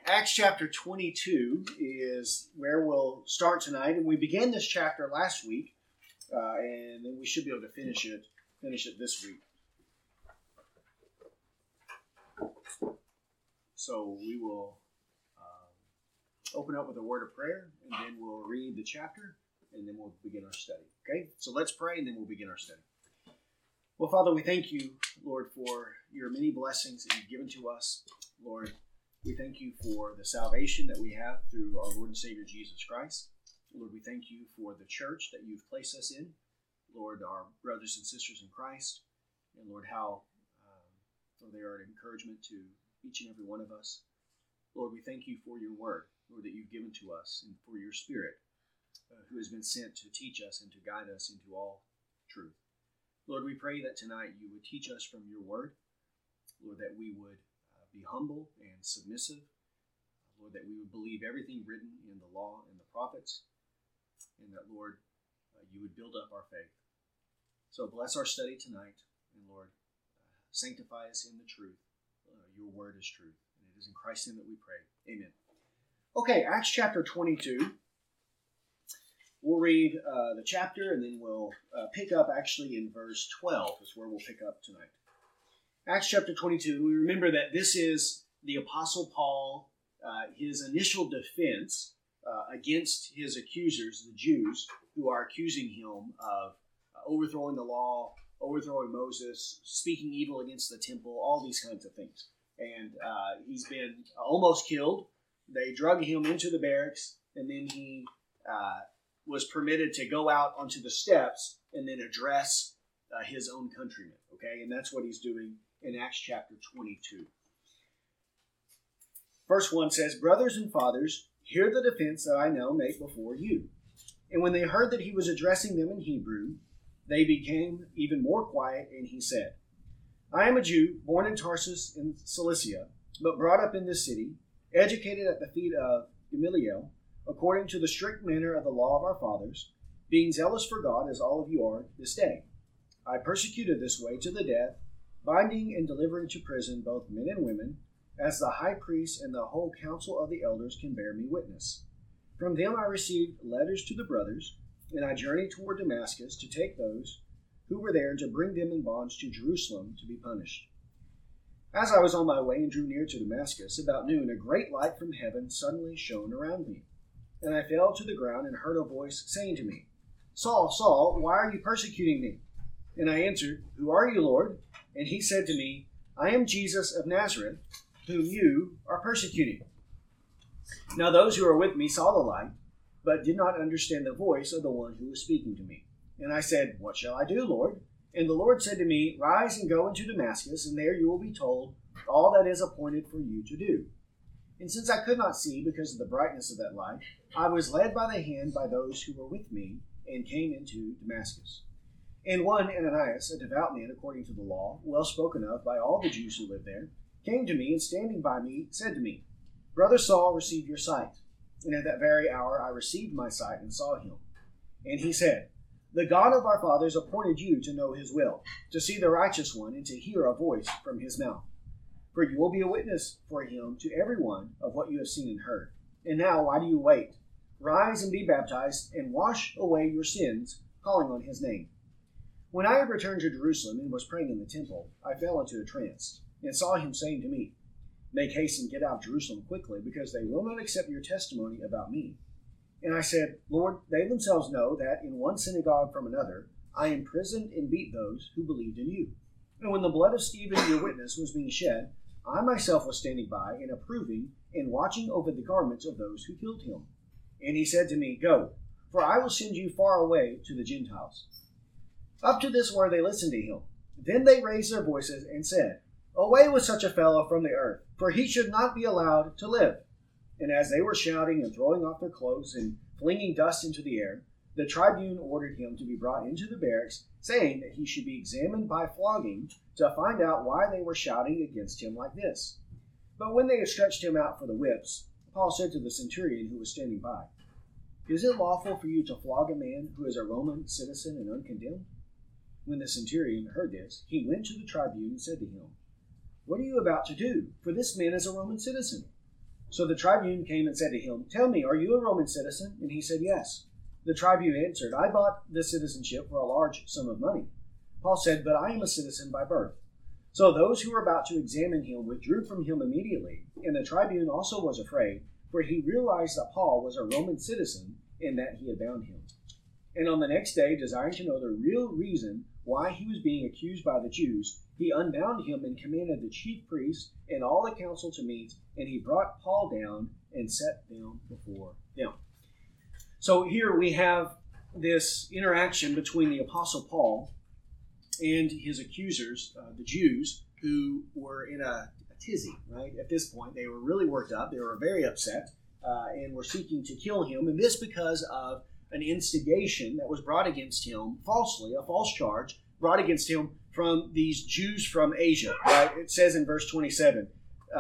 Acts chapter 22 is where we'll start tonight, and we began this chapter last week, and then we should be able to finish it this week. So we will open up with a word of prayer, and then we'll read the chapter, and then we'll begin our study. Okay? So let's pray, and then we'll begin our study. Well, Father, we thank you, Lord, for your many blessings that you've given to us. Lord, we thank you for the salvation that we have through our Lord and Savior Jesus Christ. Lord, we thank you for the church that you've placed us in. Lord, our brothers and sisters in Christ. And Lord, how they are an encouragement to each and every one of us. Lord, we thank you for your word, Lord, that you've given to us, and for your Spirit, who has been sent to teach us and to guide us into all truth. Lord, we pray that tonight you would teach us from your word. Lord, that we would be humble and submissive. Lord, that we would believe everything written in the law and the prophets. And that, Lord, you would build up our faith. So bless our study tonight. And Lord, sanctify us in the truth. Your word is truth. And it is in Christ's name that we pray. Amen. Okay, Acts chapter 22. We'll read the chapter, and then we'll pick up actually in verse 12 is where we'll pick up tonight. Acts chapter 22, we remember that this is the Apostle Paul, his initial defense against his accusers, the Jews, who are accusing him of overthrowing the law, overthrowing Moses, speaking evil against the temple, all these kinds of things. And he's been almost killed. They drug him into the barracks, and then he was permitted to go out onto the steps and then address his own countrymen. Okay, and that's what he's doing in Acts chapter 22. Verse 1 says, "Brothers and fathers, hear the defense that I now make before you." And when they heard that he was addressing them in Hebrew, they became even more quiet, and he said, "I am a Jew, born in Tarsus in Cilicia, but brought up in this city, educated at the feet of Gamaliel, according to the strict manner of the law of our fathers, being zealous for God as all of you are this day. I persecuted this way to the death, binding and delivering to prison both men and women, as the high priest and the whole council of the elders can bear me witness. From them I received letters to the brothers, and I journeyed toward Damascus to take those who were there and to bring them in bonds to Jerusalem to be punished. As I was on my way and drew near to Damascus, about noon a great light from heaven suddenly shone around me. And I fell to the ground and heard a voice saying to me, 'Saul, Saul, why are you persecuting me?' And I answered, 'Who are you, Lord?' And he said to me, 'I am Jesus of Nazareth, whom you are persecuting.' Now those who were with me saw the light, but did not understand the voice of the one who was speaking to me. And I said, 'What shall I do, Lord?' And the Lord said to me, 'Rise and go into Damascus, and there you will be told all that is appointed for you to do.' And since I could not see because of the brightness of that light, I was led by the hand by those who were with me, and came into Damascus. And one, Ananias, a devout man according to the law, well spoken of by all the Jews who lived there, came to me, and standing by me, said to me, 'Brother Saul, receive your sight.' And at that very hour I received my sight and saw him. And he said, 'The God of our fathers appointed you to know his will, to see the righteous one, and to hear a voice from his mouth. For you will be a witness for him to everyone of what you have seen and heard. And now, why do you wait? Rise and be baptized, and wash away your sins, calling on his name.' When I had returned to Jerusalem and was praying in the temple, I fell into a trance, and saw him saying to me, 'Make haste and get out of Jerusalem quickly, because they will not accept your testimony about me.' And I said, 'Lord, they themselves know that in one synagogue from another I imprisoned and beat those who believed in you. And when the blood of Stephen, your witness, was being shed, I myself was standing by and approving and watching over the garments of those who killed him.' And he said to me, 'Go, for I will send you far away to the Gentiles.' Up to this word they listened to him. Then they raised their voices and said, 'Away with such a fellow from the earth, for he should not be allowed to live.' And as they were shouting and throwing off their clothes and flinging dust into the air, the tribune ordered him to be brought into the barracks, saying that he should be examined by flogging to find out why they were shouting against him like this. But when they had stretched him out for the whips, Paul said to the centurion who was standing by, 'Is it lawful for you to flog a man who is a Roman citizen and uncondemned?' When the centurion heard this, he went to the tribune and said to him, 'What are you about to do? For this man is a Roman citizen.' So the tribune came and said to him, "Tell me, are you a Roman citizen?" And he said, "Yes." The tribune answered, "I bought the citizenship for a large sum of money." Paul said, "But I am a citizen by birth." So those who were about to examine him withdrew from him immediately, and the tribune also was afraid, for he realized that Paul was a Roman citizen and that he had bound him. And on the next day, desiring to know the real reason why he was being accused by the Jews, he unbound him and commanded the chief priests and all the council to meet, and he brought Paul down and set them before them. So here we have this interaction between the Apostle Paul and his accusers, the Jews, who were in a tizzy, right? At this point, they were really worked up. They were very upset and were seeking to kill him, and this because of an instigation that was brought against him falsely, a false charge brought against him from these Jews from Asia, right? It says in verse 27,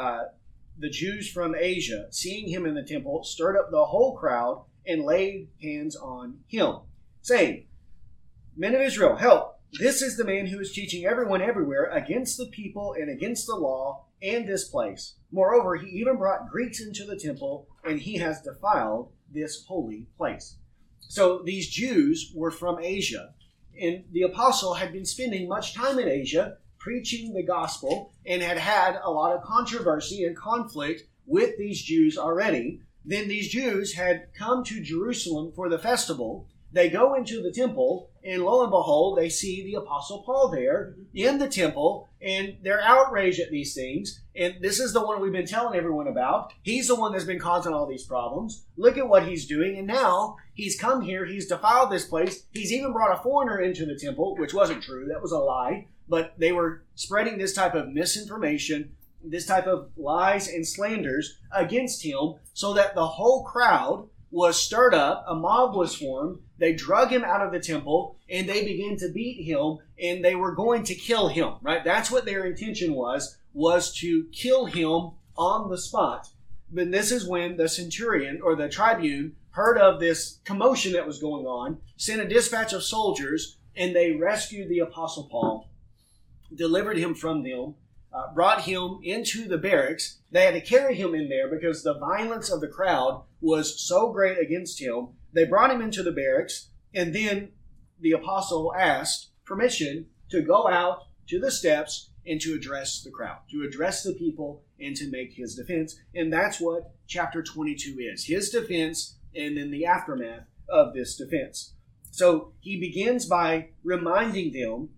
the Jews from Asia, seeing him in the temple, stirred up the whole crowd and laid hands on him, saying, "Men of Israel, help! This is the man who is teaching everyone everywhere against the people and against the law and this place. Moreover, he even brought Greeks into the temple, and he has defiled this holy place." So these Jews were from Asia, and the apostle had been spending much time in Asia preaching the gospel and had had a lot of controversy and conflict with these Jews already. Then these Jews had come to Jerusalem for the festival. They go into the temple, and lo and behold, they see the Apostle Paul there in the temple, and they're outraged at these things. And this is the one we've been telling everyone about. He's the one that's been causing all these problems. Look at what he's doing. And now he's come here. He's defiled this place. He's even brought a foreigner into the temple, which wasn't true. That was a lie. But they were spreading this type of misinformation, this type of lies and slanders against him, so that the whole crowd was stirred up, a mob was formed, they drug him out of the temple, and they began to beat him, and they were going to kill him, right? That's what their intention was to kill him on the spot. But this is when the centurion, or the tribune, heard of this commotion that was going on, sent a dispatch of soldiers, and they rescued the Apostle Paul, delivered him from them, brought him into the barracks. They had to carry him in there because the violence of the crowd was so great against him. They brought him into the barracks, and then the apostle asked permission to go out to the steps and to address the crowd, to address the people, and to make his defense. And that's what chapter 22 is, his defense and then the aftermath of this defense. So he begins by reminding them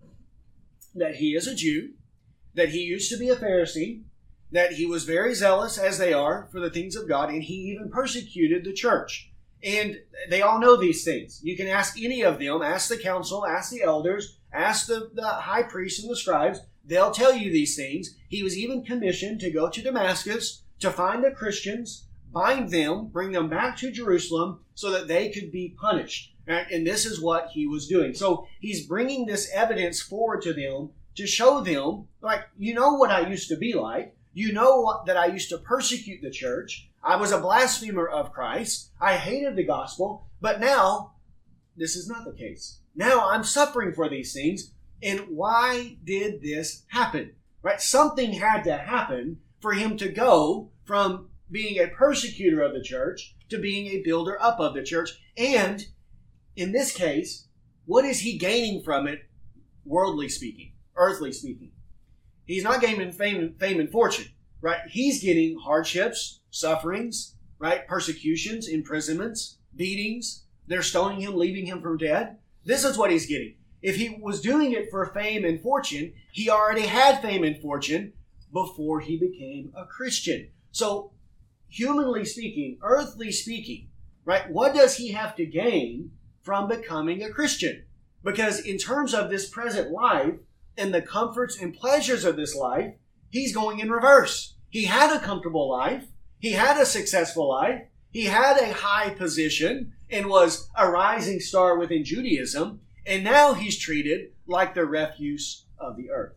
that he is a Jew, that he used to be a Pharisee, that he was very zealous, as they are, for the things of God, and he even persecuted the church. And they all know these things. You can ask any of them, ask the council, ask the elders, ask the high priests and the scribes. They'll tell you these things. He was even commissioned to go to Damascus to find the Christians, bind them, bring them back to Jerusalem so that they could be punished. And this is what he was doing. So he's bringing this evidence forward to them to show them, like, you know what I used to be like. You know that I used to persecute the church. I was a blasphemer of Christ. I hated the gospel. But now, this is not the case. Now I'm suffering for these things. And why did this happen? Right? Something had to happen for him to go from being a persecutor of the church to being a builder up of the church. And in this case, what is he gaining from it, worldly speaking, earthly speaking? He's not gaining fame and fortune, right? He's getting hardships, sufferings, right? Persecutions, imprisonments, beatings. They're stoning him, leaving him for dead. This is what he's getting. If he was doing it for fame and fortune, he already had fame and fortune before he became a Christian. So, humanly speaking, earthly speaking, right? What does he have to gain from becoming a Christian? Because in terms of this present life and the comforts and pleasures of this life, he's going in reverse. He had a comfortable life. He had a successful life. He had a high position and was a rising star within Judaism. And now he's treated like the refuse of the earth.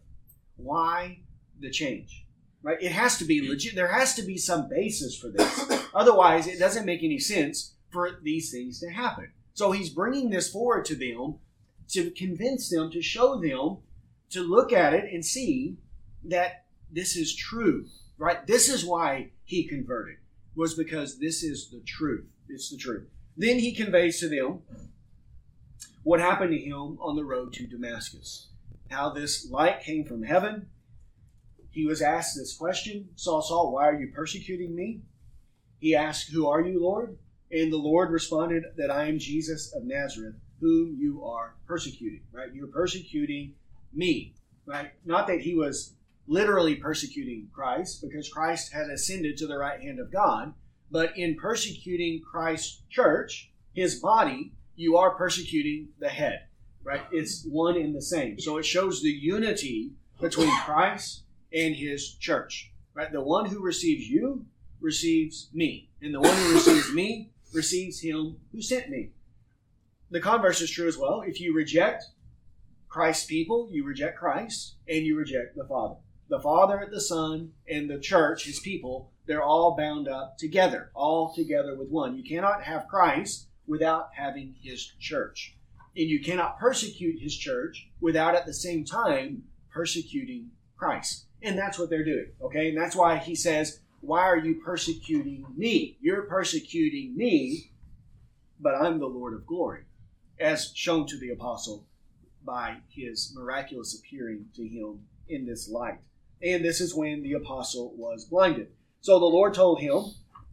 Why the change? Right? It has to be legit. There has to be some basis for this. Otherwise, it doesn't make any sense for these things to happen. So he's bringing this forward to them to convince them, to show them, to look at it and see that this is true. Right? This is why he converted. was because this is the truth. It's the truth. Then he conveys to them what happened to him on the road to Damascus. How this light came from heaven. He was asked this question, Saul, Saul, why are you persecuting me? He asked, who are you, Lord? And the Lord responded that I am Jesus of Nazareth, whom you are persecuting. Right? You're persecuting me. Right? Not that he was literally persecuting Christ, because Christ had ascended to the right hand of God, but in persecuting Christ's church, his body, you are persecuting the head. Right? It's one and the same. So it shows the unity between Christ and his church. Right? The one who receives you receives me, and the one who receives me receives him who sent me. The converse is true as well. If you reject Christ's people, you reject Christ, and you reject the Father. The Father, the Son, and the church, his people, they're all bound up together, all together with one. You cannot have Christ without having his church. And you cannot persecute his church without at the same time persecuting Christ. And that's what they're doing, okay? And that's why he says, why are you persecuting me? You're persecuting me, but I'm the Lord of glory, as shown to the apostle by his miraculous appearing to him in this light. And this is when the apostle was blinded. So the Lord told him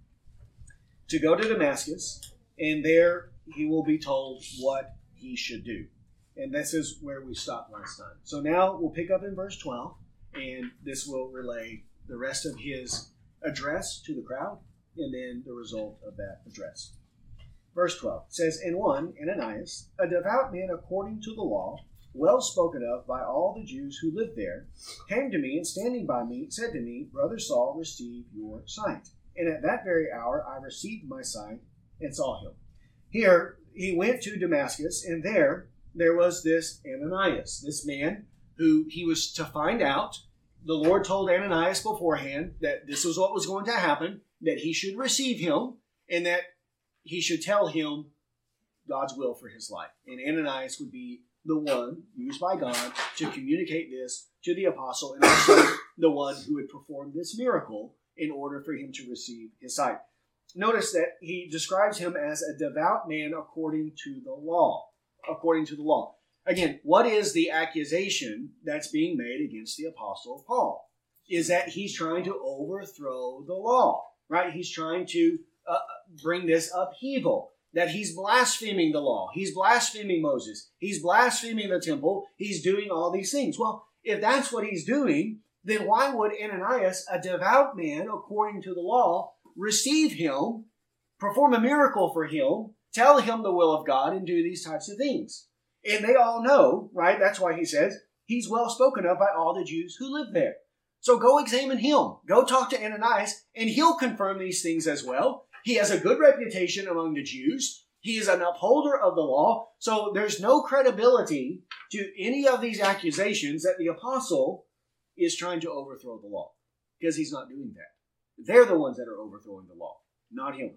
to go to Damascus, and there he will be told what he should do. And this is where we stopped last time. So now we'll pick up in verse 12, and this will relay the rest of his address to the crowd, and then the result of that address. Verse 12 says, And one, Ananias, a devout man according to the law, well spoken of by all the Jews who lived there, came to me, and standing by me, said to me, Brother Saul, receive your sight. And at that very hour I received my sight and saw him. Here he went to Damascus, and there was this Ananias, this man who he was to find out. The Lord told Ananias beforehand that this was what was going to happen, that he should receive him, and that he should tell him God's will for his life. And Ananias would be the one used by God to communicate this to the apostle, and also the one who would perform this miracle in order for him to receive his sight. Notice that he describes him as a devout man according to the law. According to the law. Again, what is the accusation that's being made against the apostle Paul? Is that he's trying to overthrow the law, right? He's trying to bring this upheaval, that he's blaspheming the law. He's blaspheming Moses. He's blaspheming the temple. He's doing all these things. Well, if that's what he's doing, then why would Ananias, a devout man according to the law, receive him, perform a miracle for him, tell him the will of God, and do these types of things? And they all know, right? That's why he says he's well spoken of by all the Jews who live there. So go examine him. Go talk to Ananias, and he'll confirm these things as well. He has a good reputation among the Jews. He is an upholder of the law. So there's no credibility to any of these accusations that the apostle is trying to overthrow the law, because he's not doing that. They're the ones that are overthrowing the law, not him.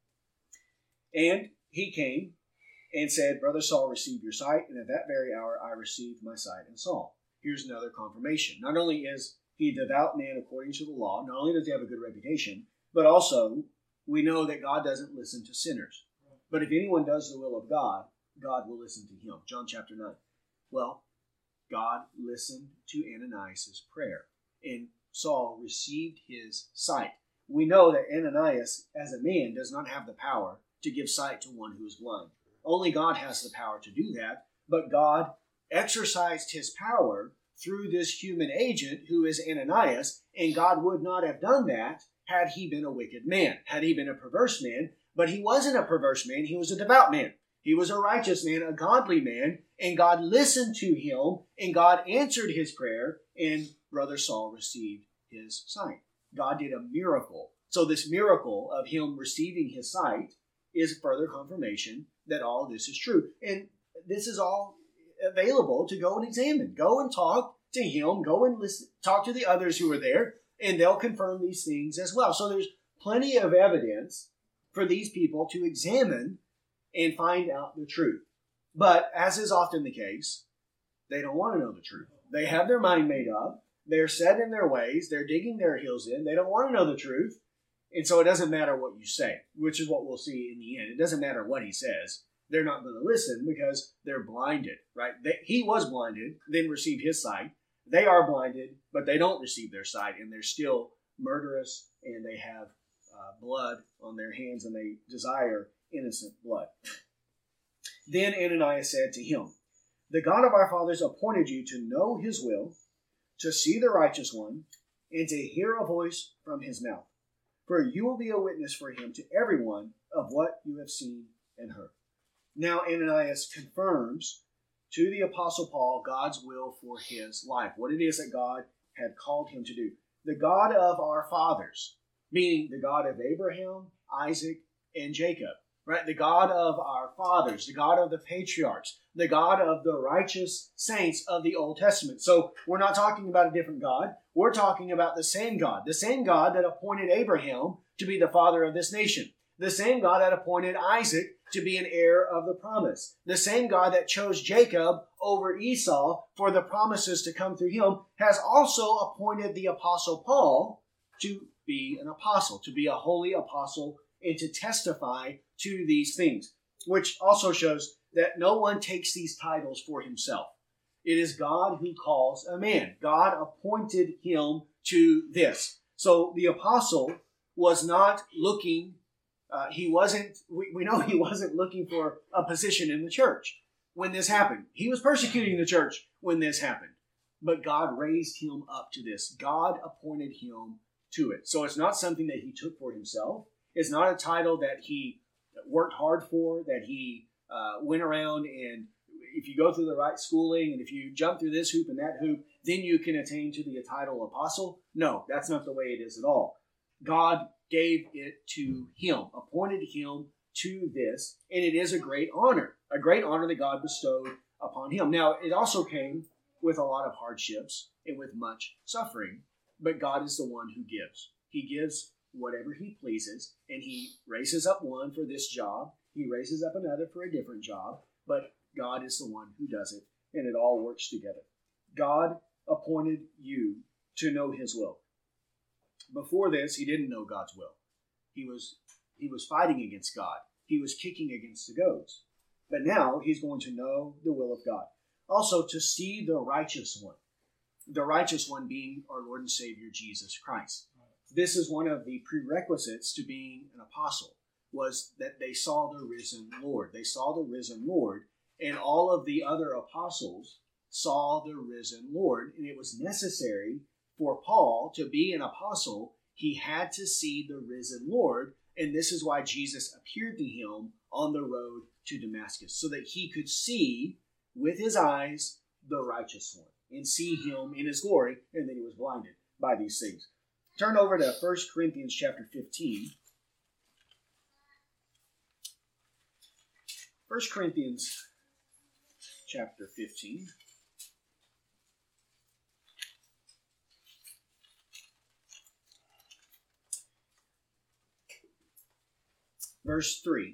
And he came and said, Brother Saul, receive your sight. And at that very hour I received my sight and saw. Here's another confirmation. Not only is he a devout man according to the law, not only does he have a good reputation, but also we know that God doesn't listen to sinners. But if anyone does the will of God, God will listen to him. John chapter 9. Well, God listened to Ananias' prayer, and Saul received his sight. We know that Ananias, as a man, does not have the power to give sight to one who is blind. Only God has the power to do that, but God exercised his power through this human agent who is Ananias, and God would not have done that had he been a wicked man, had he been a perverse man. But he wasn't a perverse man, he was a devout man. He was a righteous man, a godly man, and God listened to him, and God answered his prayer, and Brother Saul received his sight. God did a miracle. So this miracle of him receiving his sight is further confirmation that all this is true. And this is all available to go and examine. Go and talk to him. Go and listen, talk to the others who are there, and they'll confirm these things as well. So there's plenty of evidence for these people to examine and find out the truth. But as is often the case, they don't want to know the truth. They have their mind made up. They're set in their ways. They're digging their heels in. They don't want to know the truth. And so it doesn't matter what you say, which is what we'll see in the end. It doesn't matter what he says. They're not going to listen because they're blinded, right? He was blinded, then received his sight. They are blinded, but they don't receive their sight, and they're still murderous, and they have blood on their hands, and they desire innocent blood. Then Ananias said to him, "The God of our fathers appointed you to know his will, to see the righteous one, and to hear a voice from his mouth. For you will be a witness for him to everyone of what you have seen and heard." Now Ananias confirms to the Apostle Paul God's will for his life, what it is that God had called him to do. The God of our fathers, meaning the God of Abraham, Isaac, and Jacob, right? The God of our fathers, the God of the patriarchs, the God of the righteous saints of the Old Testament. So we're not talking about a different God. We're talking about the same God that appointed Abraham to be the father of this nation. The same God that appointed Isaac to be an heir of the promise. The same God that chose Jacob over Esau for the promises to come through him has also appointed the Apostle Paul to be an apostle, to be a holy apostle, and to testify to these things, which also shows that no one takes these titles for himself. It is God who calls a man. God appointed him to this. So the apostle was not looking, we know he wasn't looking for a position in the church when this happened. He was persecuting the church when this happened. But God raised him up to this. God appointed him to it. So it's not something that he took for himself. It's not a title that he worked hard for, that he went around and if you go through the right schooling and if you jump through this hoop and that hoop, then you can attain to the title apostle. No, that's not the way it is at all. God gave it to him, appointed him to this, and it is a great honor that God bestowed upon him. Now, it also came with a lot of hardships and with much suffering, but God is the one who gives. He gives whatever he pleases, and he raises up one for this job. He raises up another for a different job, but God is the one who does it, and it all works together. God appointed you to know his will. Before this, he didn't know God's will. He was fighting against God. He was kicking against the goads. But now he's going to know the will of God. Also, to see the righteous one. The righteous one being our Lord and Savior, Jesus Christ. This is one of the prerequisites to being an apostle, was that they saw the risen Lord. They saw the risen Lord, and all of the other apostles saw the risen Lord. And it was necessary for Paul to be an apostle. He had to see the risen Lord, and this is why Jesus appeared to him on the road to Damascus, so that he could see with his eyes the righteous one and see him in his glory, and then he was blinded by these things. Turn over to 1 Corinthians chapter 15. 1 Corinthians chapter 15. Verse 3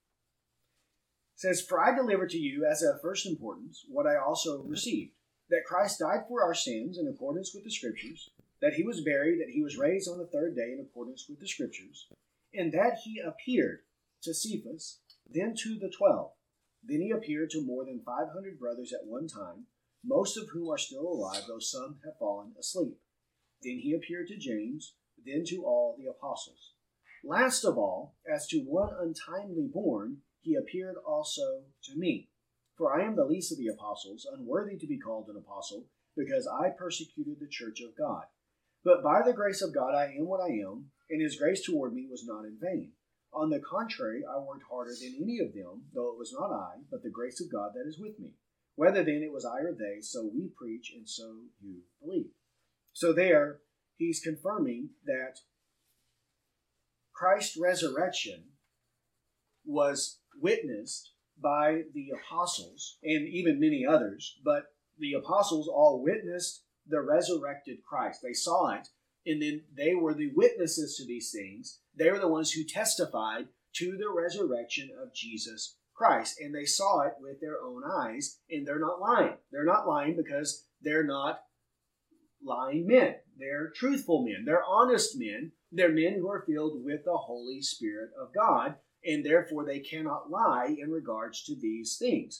says, "For I delivered to you as of first importance what I also received, that Christ died for our sins in accordance with the Scriptures, that he was buried, that he was raised on the third day in accordance with the Scriptures, and that he appeared to Cephas, then to the 12. Then he appeared to more than 500 brothers at one time, most of whom are still alive, though some have fallen asleep. Then he appeared to James, then to all the apostles. Last of all, as to one untimely born, he appeared also to me. For I am the least of the apostles, unworthy to be called an apostle, because I persecuted the church of God. But by the grace of God I am what I am, and his grace toward me was not in vain. On the contrary, I worked harder than any of them, though it was not I, but the grace of God that is with me. Whether then it was I or they, so we preach, and so you believe." So there, he's confirming that Christ's resurrection was witnessed by the apostles, and even many others, but the apostles all witnessed the resurrected Christ. They saw it, and then they were the witnesses to these things. They were the ones who testified to the resurrection of Jesus Christ, and they saw it with their own eyes, and they're not lying. They're not lying because they're not lying men. They're truthful men. They're honest men They're men who are filled with the Holy Spirit of God, and therefore they cannot lie in regards to these things.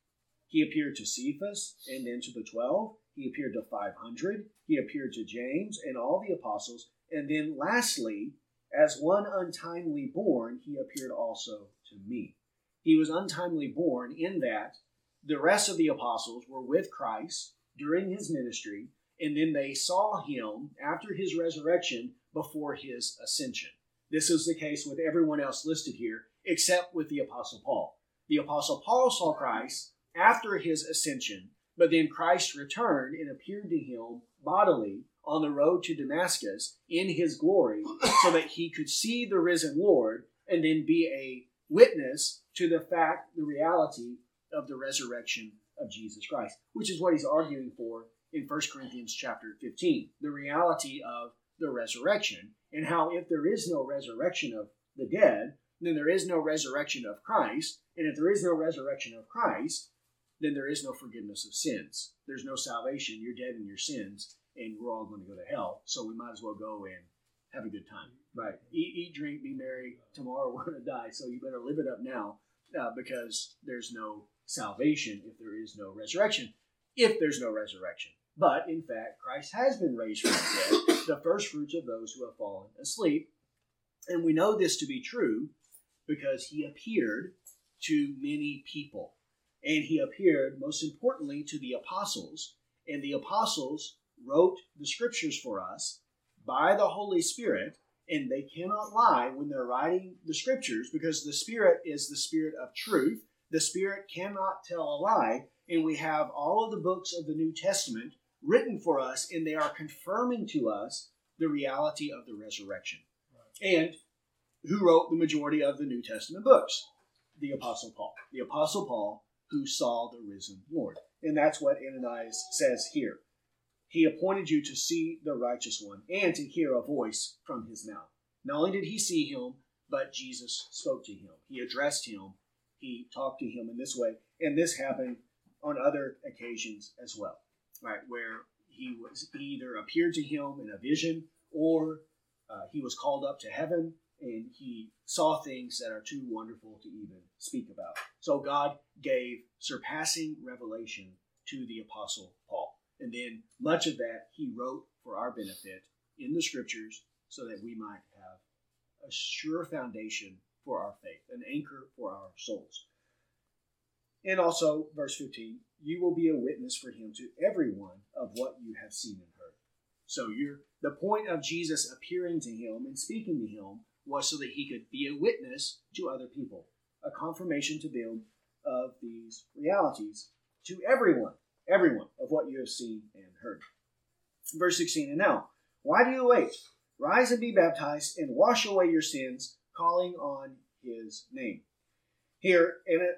He appeared to Cephas and then to the 12. He appeared to 500. He appeared to James and all the apostles. And then lastly, as one untimely born, he appeared also to me. He was untimely born in that the rest of the apostles were with Christ during his ministry, and then they saw him after his resurrection before his ascension. This is the case with everyone else listed here, except with the Apostle Paul. The Apostle Paul saw Christ after his ascension, but then Christ returned and appeared to him bodily on the road to Damascus in his glory, so that he could see the risen Lord and then be a witness to the fact, the reality of the resurrection of Jesus Christ, which is what he's arguing for in 1 Corinthians chapter 15, the reality of the resurrection, and how if there is no resurrection of the dead, then there is no resurrection of Christ, and if there is no resurrection of Christ, then there is no forgiveness of sins. There's no salvation. You're dead in your sins, and we're all going to go to hell, so we might as well go and have a good time. Right? Eat, drink, be merry. Tomorrow we're going to die, so you better live it up now, because there's no salvation if there is no resurrection. If there's no resurrection. But, in fact, Christ has been raised from the dead, the first fruits of those who have fallen asleep. And we know this to be true because he appeared to many people. And he appeared, most importantly, to the apostles. And the apostles wrote the scriptures for us by the Holy Spirit. And they cannot lie when they're writing the scriptures, because the Spirit is the Spirit of truth. The Spirit cannot tell a lie. And we have all of the books of the New Testament written for us, and they are confirming to us the reality of the resurrection. Right. And who wrote the majority of the New Testament books? The Apostle Paul. The Apostle Paul, who saw the risen Lord. And that's what Ananias says here. He appointed you to see the righteous one and to hear a voice from his mouth. Not only did he see him, but Jesus spoke to him. He addressed him. He talked to him in this way. And this happened on other occasions as well, right? Where he either appeared to him in a vision, or he was called up to heaven and he saw things that are too wonderful to even speak about. So God gave surpassing revelation to the Apostle Paul. And then much of that he wrote for our benefit in the scriptures so that we might have a sure foundation for our faith, an anchor for our souls. And also, verse 15, you will be a witness for him to everyone of what you have seen and heard. So the point of Jesus appearing to him and speaking to him was so that he could be a witness to other people, a confirmation to them of these realities, to everyone of what you have seen and heard. Verse 16, and now, why do you wait? Rise and be baptized and wash away your sins, calling on his name. Here,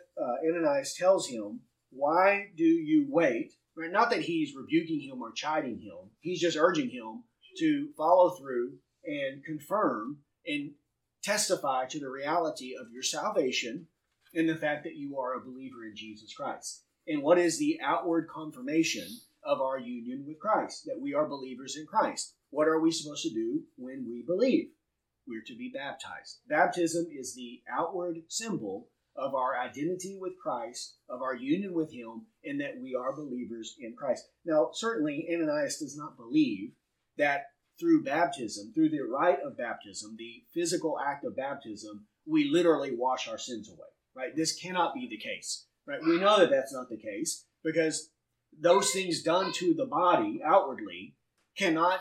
Ananias tells him, why do you wait? Right? Not that he's rebuking him or chiding him. He's just urging him to follow through and confirm and testify to the reality of your salvation and the fact that you are a believer in Jesus Christ. And what is the outward confirmation of our union with Christ? That we are believers in Christ. What are we supposed to do when we believe? We're to be baptized. Baptism is the outward symbol of our identity with Christ, of our union with him, and that we are believers in Christ. Now, certainly, Ananias does not believe that through baptism, through the rite of baptism, the physical act of baptism, we literally wash our sins away, right? This cannot be the case, right? We know that that's not the case because those things done to the body outwardly cannot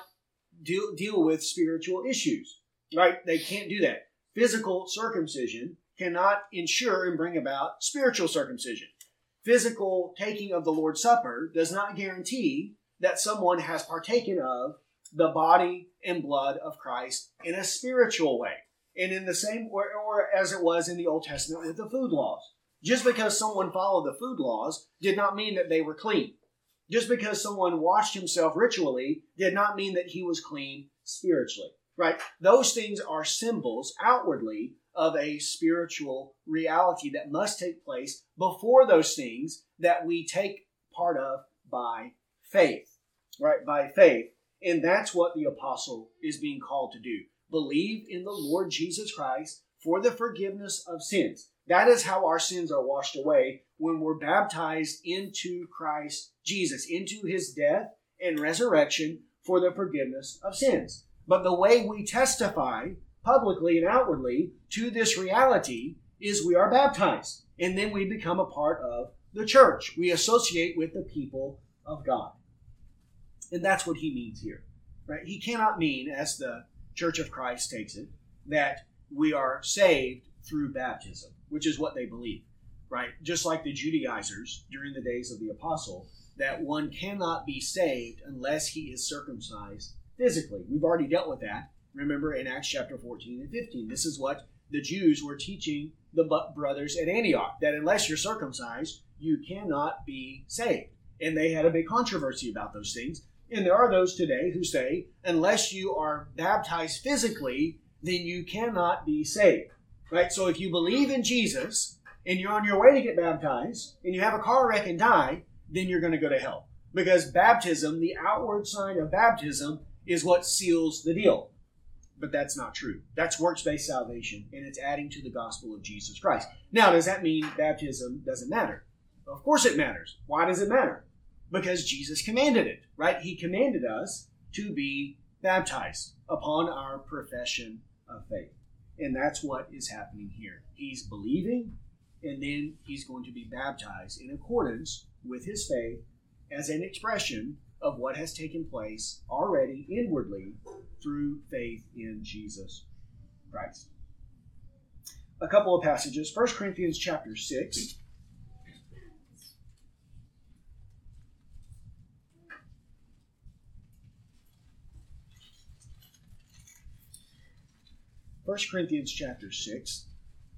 deal with spiritual issues, right? They can't do that. Physical circumcision cannot ensure and bring about spiritual circumcision. Physical taking of the Lord's Supper does not guarantee that someone has partaken of the body and blood of Christ in a spiritual way. And in the same way, or as it was in the Old Testament with the food laws. Just because someone followed the food laws did not mean that they were clean. Just because someone washed himself ritually did not mean that he was clean spiritually. Right? Those things are symbols outwardly of a spiritual reality that must take place before those things that we take part of by faith. Right? By faith. And that's what the apostle is being called to do. believe in the Lord Jesus Christ for the forgiveness of sins. That is how our sins are washed away when we're baptized into Christ Jesus, into his death and resurrection for the forgiveness of sins. But the way we testify publicly and outwardly to this reality is we are baptized, and then we become a part of the church. We associate with the people of God. And that's what he means here, right? He cannot mean, as the Church of Christ takes it, that we are saved through baptism, which is what they believe, right? Just like the Judaizers during the days of the apostle, that one cannot be saved unless he is circumcised physically. We've already dealt with that. Remember in Acts chapter 14 and 15, this is what the Jews were teaching the brothers at Antioch, that unless you're circumcised, you cannot be saved. And they had a big controversy about those things. And there are those today who say, unless you are baptized physically, then you cannot be saved. Right? So if you believe in Jesus, and you're on your way to get baptized, and you have a car wreck and die, then you're going to go to hell. Because baptism, the outward sign of baptism, is what seals the deal. But that's not true. That's works-based salvation, and it's adding to the gospel of Jesus Christ. Now, does that mean baptism doesn't matter? Of course it matters. Why does it matter? Because Jesus commanded it, right? He commanded us to be baptized upon our profession of faith. And that's what is happening here. He's believing, and then he's going to be baptized in accordance with his faith as an expression of what has taken place already inwardly through faith in Jesus Christ. A couple of passages. 1 Corinthians chapter 6. First Corinthians chapter 6,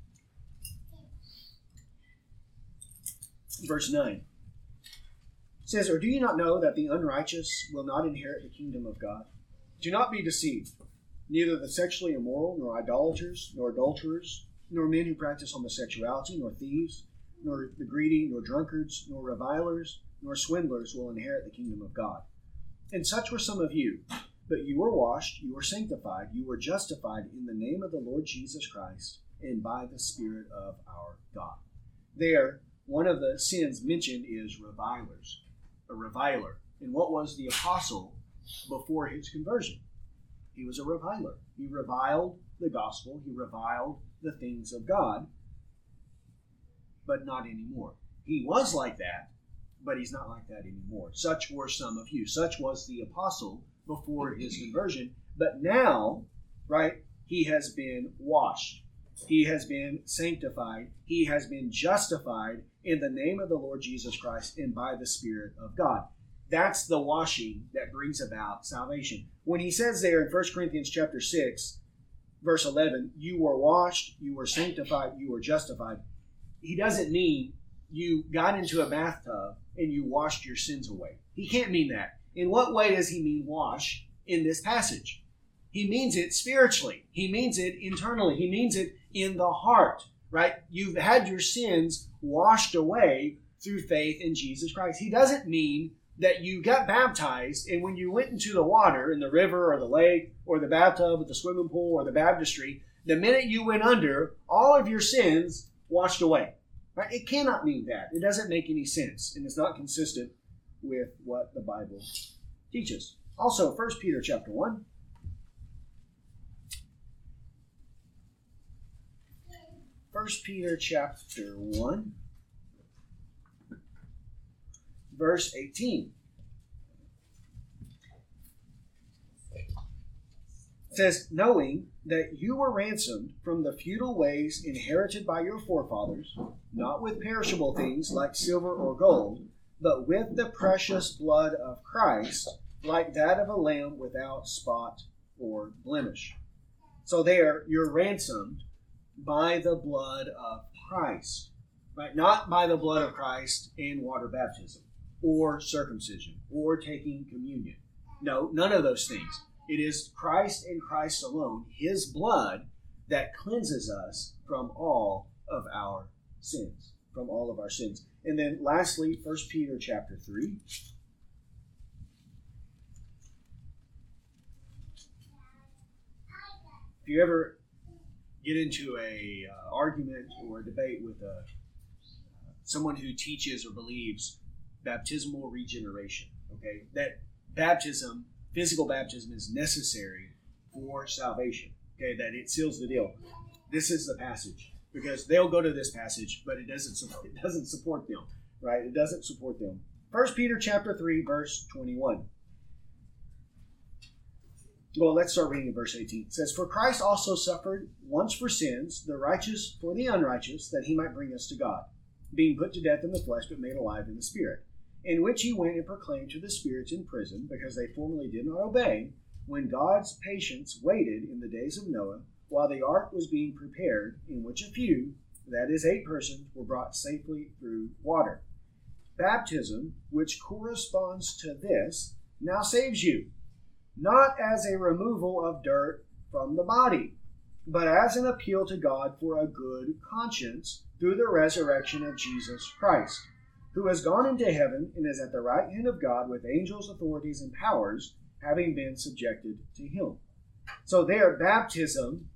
verse 9. It says, "Or do you not know that the unrighteous will not inherit the kingdom of God? Do not be deceived. Neither the sexually immoral, nor idolaters, nor adulterers, nor men who practice homosexuality, nor thieves, nor the greedy, nor drunkards, nor revilers, nor swindlers will inherit the kingdom of God. And such were some of you. But you were washed, you were sanctified, you were justified in the name of the Lord Jesus Christ and by the Spirit of our God." There, one of the sins mentioned is revilers, a reviler. And what was the apostle before his conversion? He was a reviler. He reviled the gospel. He reviled the things of God, but not anymore. He was like that, but he's not like that anymore. Such were some of you. Such was the apostle before his conversion. But now, right, he has been washed. He has been sanctified. He has been justified in the name of the Lord Jesus Christ and by the Spirit of God. That's the washing that brings about salvation. When he says there in 1 Corinthians chapter 6, verse 11, you were washed, you were sanctified, you were justified, he doesn't mean you got into a bathtub and you washed your sins away. He can't mean that. In what way does he mean wash in this passage? He means it spiritually. He means it internally. He means it in the heart, right? You've had your sins washed away through faith in Jesus Christ. He doesn't mean that you got baptized and when you went into the water in the river or the lake or the bathtub or the swimming pool or the baptistry, the minute you went under, all of your sins washed away. Right? It cannot mean that. It doesn't make any sense, and it's not consistent with what the Bible teaches. Also, 1 Peter chapter 1. First Peter chapter 1, verse 18. It says, "Knowing that you were ransomed from the futile ways inherited by your forefathers, not with perishable things like silver or gold, but with the precious blood of Christ, like that of a lamb without spot or blemish." So there, you're ransomed by the blood of Christ, right? Not by the blood of Christ and water baptism, or circumcision, or taking communion. No, none of those things. It is Christ and Christ alone, his blood, that cleanses us from all of our sins, from all of our sins. And then lastly, 1 Peter chapter 3. if you ever get into a argument or a debate with someone who teaches or believes baptismal regeneration, okay, that baptism, physical baptism, is necessary for salvation, okay, that it seals the deal. This is the passage, because they'll go to this passage, but it doesn't support them, right? It doesn't support them. 1 Peter chapter 3, verse 21. Well, let's start reading in verse 18. It says, "For Christ also suffered once for sins, the righteous for the unrighteous, that he might bring us to God, being put to death in the flesh, but made alive in the Spirit, in which he went and proclaimed to the spirits in prison, because they formerly did not obey, when God's patience waited in the days of Noah, while the ark was being prepared, in which a few, that is 8 persons, were brought safely through water. Baptism, which corresponds to this, now saves you, not as a removal of dirt from the body, but as an appeal to God for a good conscience through the resurrection of Jesus Christ, who has gone into heaven and is at the right hand of God with angels, authorities, and powers, having been subjected to him." So there, baptism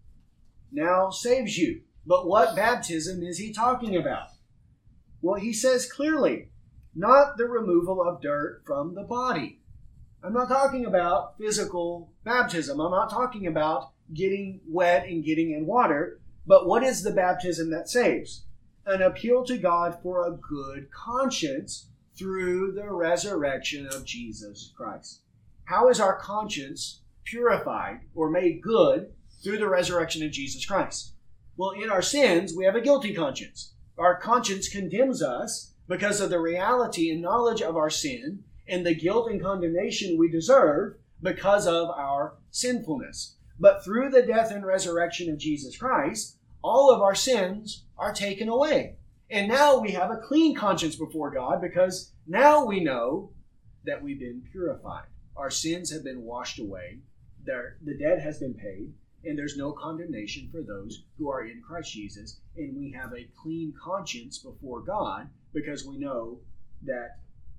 now saves you. But what baptism is he talking about? Well, he says clearly, not the removal of dirt from the body. I'm not talking about physical baptism. I'm not talking about getting wet and getting in water. But what is the baptism that saves? An appeal to God for a good conscience through the resurrection of Jesus Christ. How is our conscience purified or made good through the resurrection of Jesus Christ? Well, in our sins, we have a guilty conscience. Our conscience condemns us because of the reality and knowledge of our sin and the guilt and condemnation we deserve because of our sinfulness. But through the death and resurrection of Jesus Christ, all of our sins are taken away. And now we have a clean conscience before God, because now we know that we've been purified. Our sins have been washed away. The debt has been paid, and there's no condemnation for those who are in Christ Jesus. And we have a clean conscience before God because we know that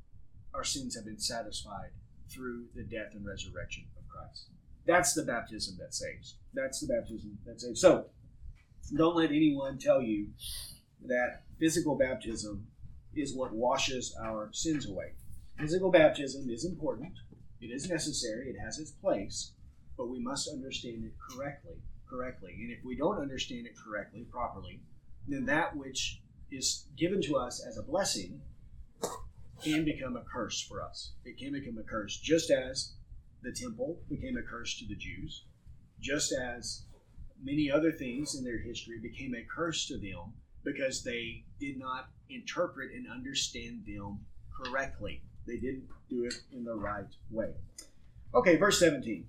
our sins have been satisfied through the death and resurrection of Christ. That's the baptism that saves. That's the baptism that saves. So, don't let anyone tell you that physical baptism is what washes our sins away. Physical baptism is important. It is necessary. It has its place. But we must understand it correctly. And if we don't understand it correctly, properly, then that which is given to us as a blessing can become a curse for us. It can become a curse, just as the temple became a curse to the Jews, just as many other things in their history became a curse to them because they did not interpret and understand them correctly. They didn't do it in the right way. Okay, verse 17.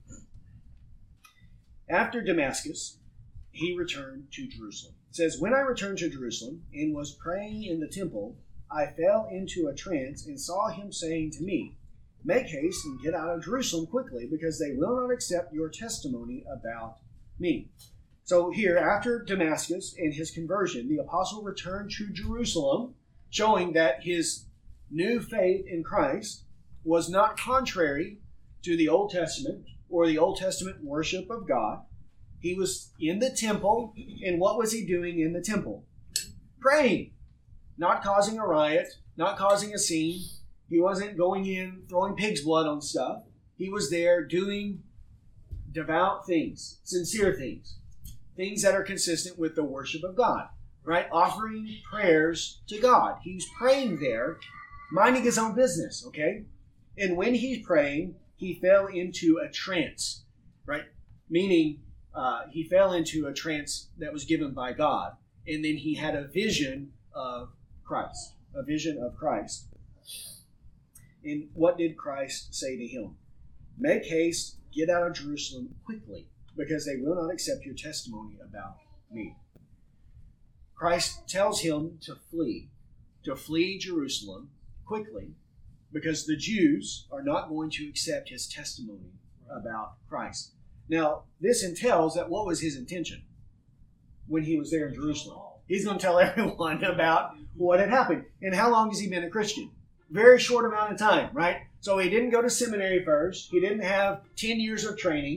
After Damascus, he returned to Jerusalem. It says, "When I returned to Jerusalem and was praying in the temple, I fell into a trance and saw him saying to me, 'Make haste and get out of Jerusalem quickly, because they will not accept your testimony about me.'" So here, after Damascus and his conversion, the apostle returned to Jerusalem, showing that his new faith in Christ was not contrary to the Old Testament or the Old Testament worship of God. He was in the temple, and what was he doing in the temple? Praying. Not causing a riot, not causing a scene. He wasn't going in throwing pig's blood on stuff. He was there doing devout things, sincere things, things that are consistent with the worship of God, right? Offering prayers to God. He's praying there, minding his own business, okay? And when he's praying, he fell into a trance, right? Meaning he fell into a trance that was given by God. And then he had a vision of Christ, a vision of Christ. And what did Christ say to him? "Make haste, get out of Jerusalem quickly, because they will not accept your testimony about me." Christ tells him to flee Jerusalem quickly, because the Jews are not going to accept his testimony about Christ. Now, this entails that what was his intention when he was there in Jerusalem? He's going to tell everyone about what had happened. And how long has he been a Christian? Very short amount of time, right? So he didn't go to seminary first. He didn't have 10 years of training,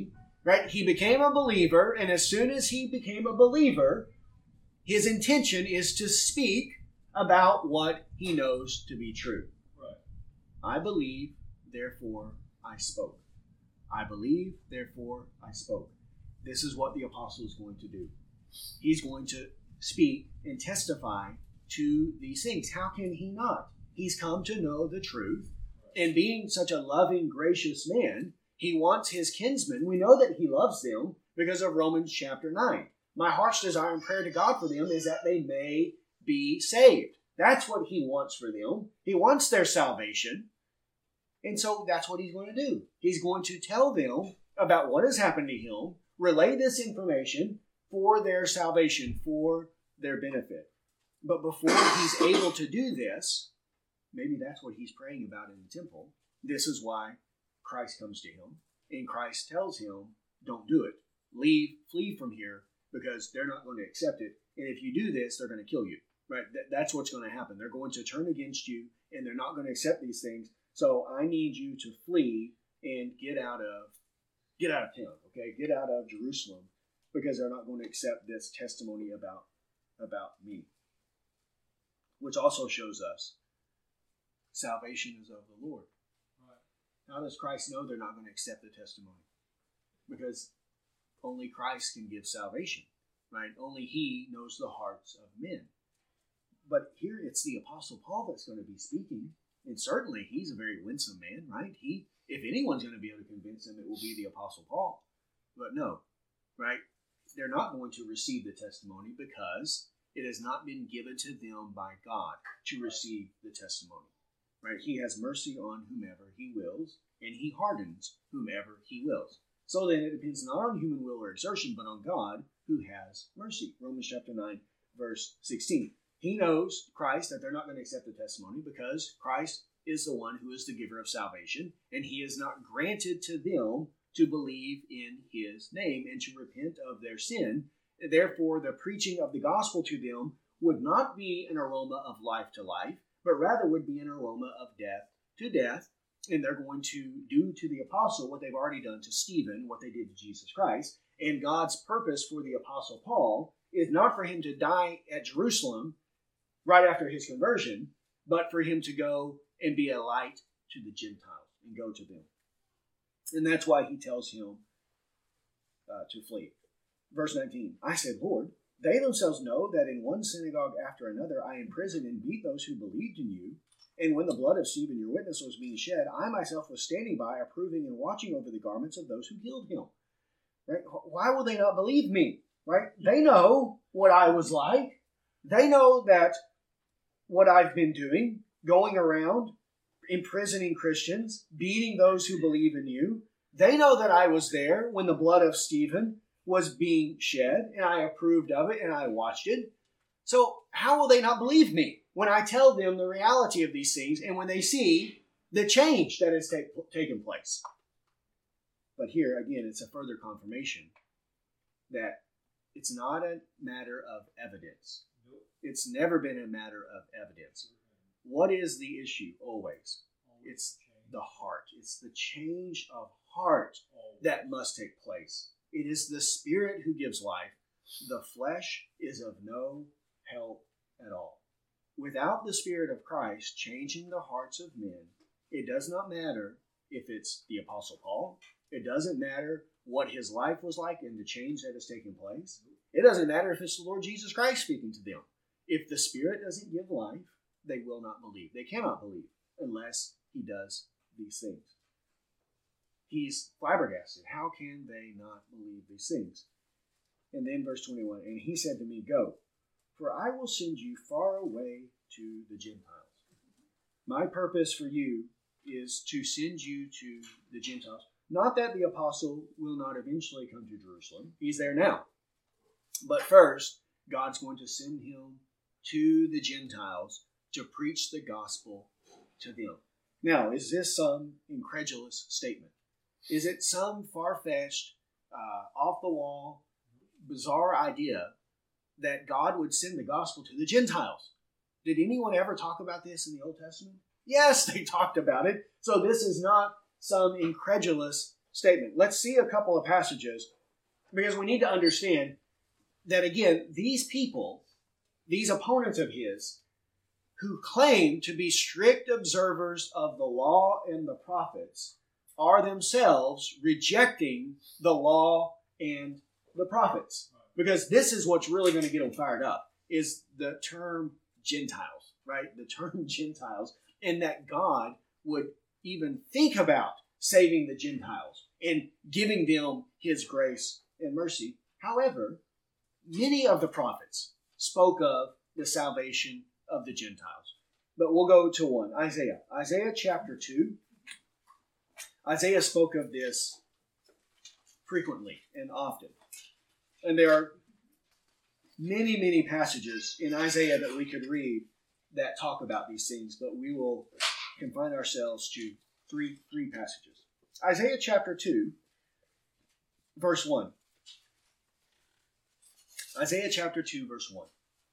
Right? He became a believer, and as soon as he became a believer, his intention is to speak about what he knows to be true. Right. I believe, therefore I spoke. I believe, therefore I spoke. This is what the apostle is going to do. He's going to speak and testify to these things. How can he not? He's come to know the truth. And being such a loving, gracious man, he wants his kinsmen. We know that he loves them because of Romans chapter 9. My heart's desire and prayer to God for them is that they may be saved. That's what he wants for them. He wants their salvation. And so that's what he's going to do. He's going to tell them about what has happened to him, relay this information for their salvation, for their benefit. But before he's able to do this, maybe that's what he's praying about in the temple. This is why Christ comes to him, and Christ tells him, don't do it. Leave, flee from here, because they're not going to accept it. And if you do this, they're going to kill you. Right? That's what's going to happen. They're going to turn against you, and they're not going to accept these things. So I need you to flee and get out of town, okay? Get out of Jerusalem, because they're not going to accept this testimony about me. Which also shows us salvation is of the Lord. Right. How does Christ know they're not going to accept the testimony? Because only Christ can give salvation, right? Only he knows the hearts of men. But here it's the Apostle Paul that's going to be speaking. And certainly he's a very winsome man, right? If anyone's going to be able to convince him, it will be the Apostle Paul. But no, right? They're not going to receive the testimony because it has not been given to them by God to receive the testimony, right? He has mercy on whomever he wills, and he hardens whomever he wills. So then it depends not on human will or exertion, but on God who has mercy. Romans chapter 9, verse 16. He knows, Christ, that they're not going to accept the testimony because Christ is the one who is the giver of salvation, and he is not granted to them to believe in his name and to repent of their sin. Therefore, the preaching of the gospel to them would not be an aroma of life to life, but rather would be an aroma of death to death. And they're going to do to the apostle what they've already done to Stephen, what they did to Jesus Christ. And God's purpose for the apostle Paul is not for him to die at Jerusalem right after his conversion, but for him to go and be a light to the Gentiles and go to them. And that's why he tells him to flee. Verse 19, I said, Lord, they themselves know that in one synagogue after another I imprisoned and beat those who believed in you. And when the blood of Stephen, your witness, was being shed, I myself was standing by, approving and watching over the garments of those who killed him. Right? Why will they not believe me? Right? They know what I was like. They know that what I've been doing, going around, imprisoning Christians, beating those who believe in you. They know that I was there when the blood of Stephen was being shed, and I approved of it, and I watched it. So how will they not believe me when I tell them the reality of these things and when they see the change that has taken place? But here, again, it's a further confirmation that it's not a matter of evidence. It's never been a matter of evidence. What is the issue always? It's the heart. It's the change of heart that must take place. It is the Spirit who gives life. The flesh is of no help at all. Without the Spirit of Christ changing the hearts of men, it does not matter if it's the Apostle Paul. It doesn't matter what his life was like and the change that has taken place. It doesn't matter if it's the Lord Jesus Christ speaking to them. If the Spirit doesn't give life, they will not believe. They cannot believe unless he does these things. He's flabbergasted. How can they not believe these things? And then verse 21, and he said to me, Go, for I will send you far away to the Gentiles. My purpose for you is to send you to the Gentiles. Not that the apostle will not eventually come to Jerusalem. He's there now. But first, God's going to send him to the Gentiles to preach the gospel to them. Now, is this some incredulous statement? Is it some far-fetched, off-the-wall, bizarre idea that God would send the gospel to the Gentiles? Did anyone ever talk about this in the Old Testament? Yes, they talked about it. So this is not some incredulous statement. Let's see a couple of passages because we need to understand that, again, these people, these opponents of his, who claim to be strict observers of the law and the prophets, are themselves rejecting the law and the prophets. Because this is what's really going to get them fired up, is the term Gentiles, right? The term Gentiles, and that God would even think about saving the Gentiles and giving them his grace and mercy. However, many of the prophets spoke of the salvation of the Gentiles. But we'll go to one, Isaiah. Isaiah chapter 2. Isaiah spoke of this frequently and often. And there are many, many passages in Isaiah that we could read that talk about these things, but we will confine ourselves to three passages. Isaiah chapter 2, verse 1. Isaiah chapter 2, verse 1.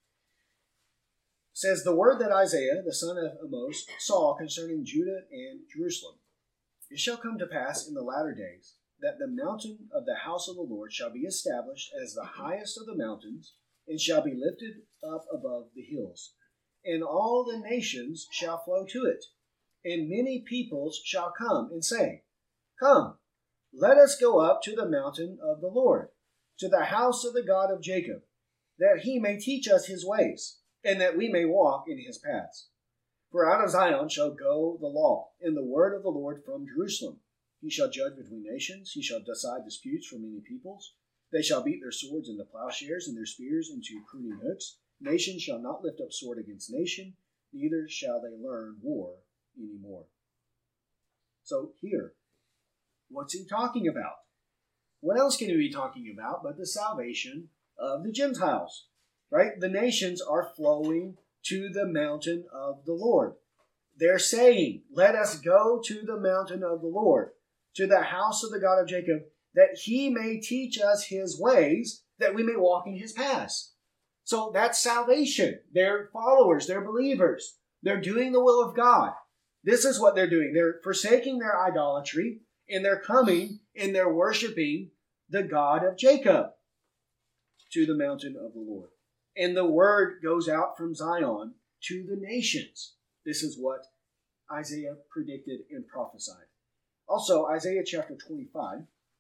Says, the word that Isaiah, the son of Amos, saw concerning Judah and Jerusalem. It shall come to pass in the latter days that the mountain of the house of the Lord shall be established as the highest of the mountains, and shall be lifted up above the hills. And all the nations shall flow to it, and many peoples shall come and say, Come, let us go up to the mountain of the Lord, to the house of the God of Jacob, that he may teach us his ways, and that we may walk in his paths. For out of Zion shall go the law, and the word of the Lord from Jerusalem. He shall judge between nations, he shall decide disputes for many peoples. They shall beat their swords into plowshares, and their spears into pruning hooks. Nation shall not lift up sword against nation, neither shall they learn war any more. So here, what's he talking about? What else can he be talking about but the salvation of the Gentiles? Right? The nations are flowing to the mountain of the Lord. They're saying, let us go to the mountain of the Lord, to the house of the God of Jacob, that he may teach us his ways, that we may walk in his paths. So that's salvation. They're followers. They're believers. They're doing the will of God. This is what they're doing. They're forsaking their idolatry, and they're coming and they're worshiping the God of Jacob to the mountain of the Lord. And the word goes out from Zion to the nations. This is what Isaiah predicted and prophesied. Also, Isaiah chapter 25.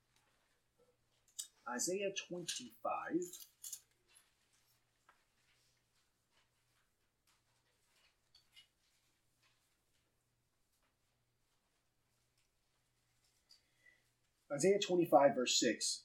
Isaiah 25. Isaiah 25, verse 6.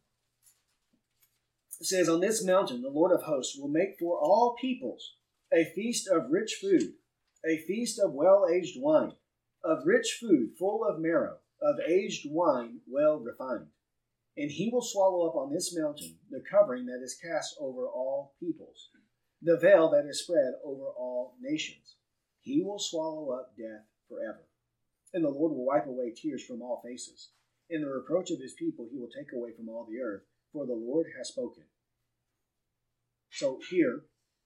It says, On this mountain the Lord of hosts will make for all peoples a feast of rich food, a feast of well-aged wine, of rich food full of marrow, of aged wine well refined. And he will swallow up on this mountain the covering that is cast over all peoples, the veil that is spread over all nations. He will swallow up death forever. And the Lord will wipe away tears from all faces. And the reproach of his people he will take away from all the earth, for the Lord has spoken. So here,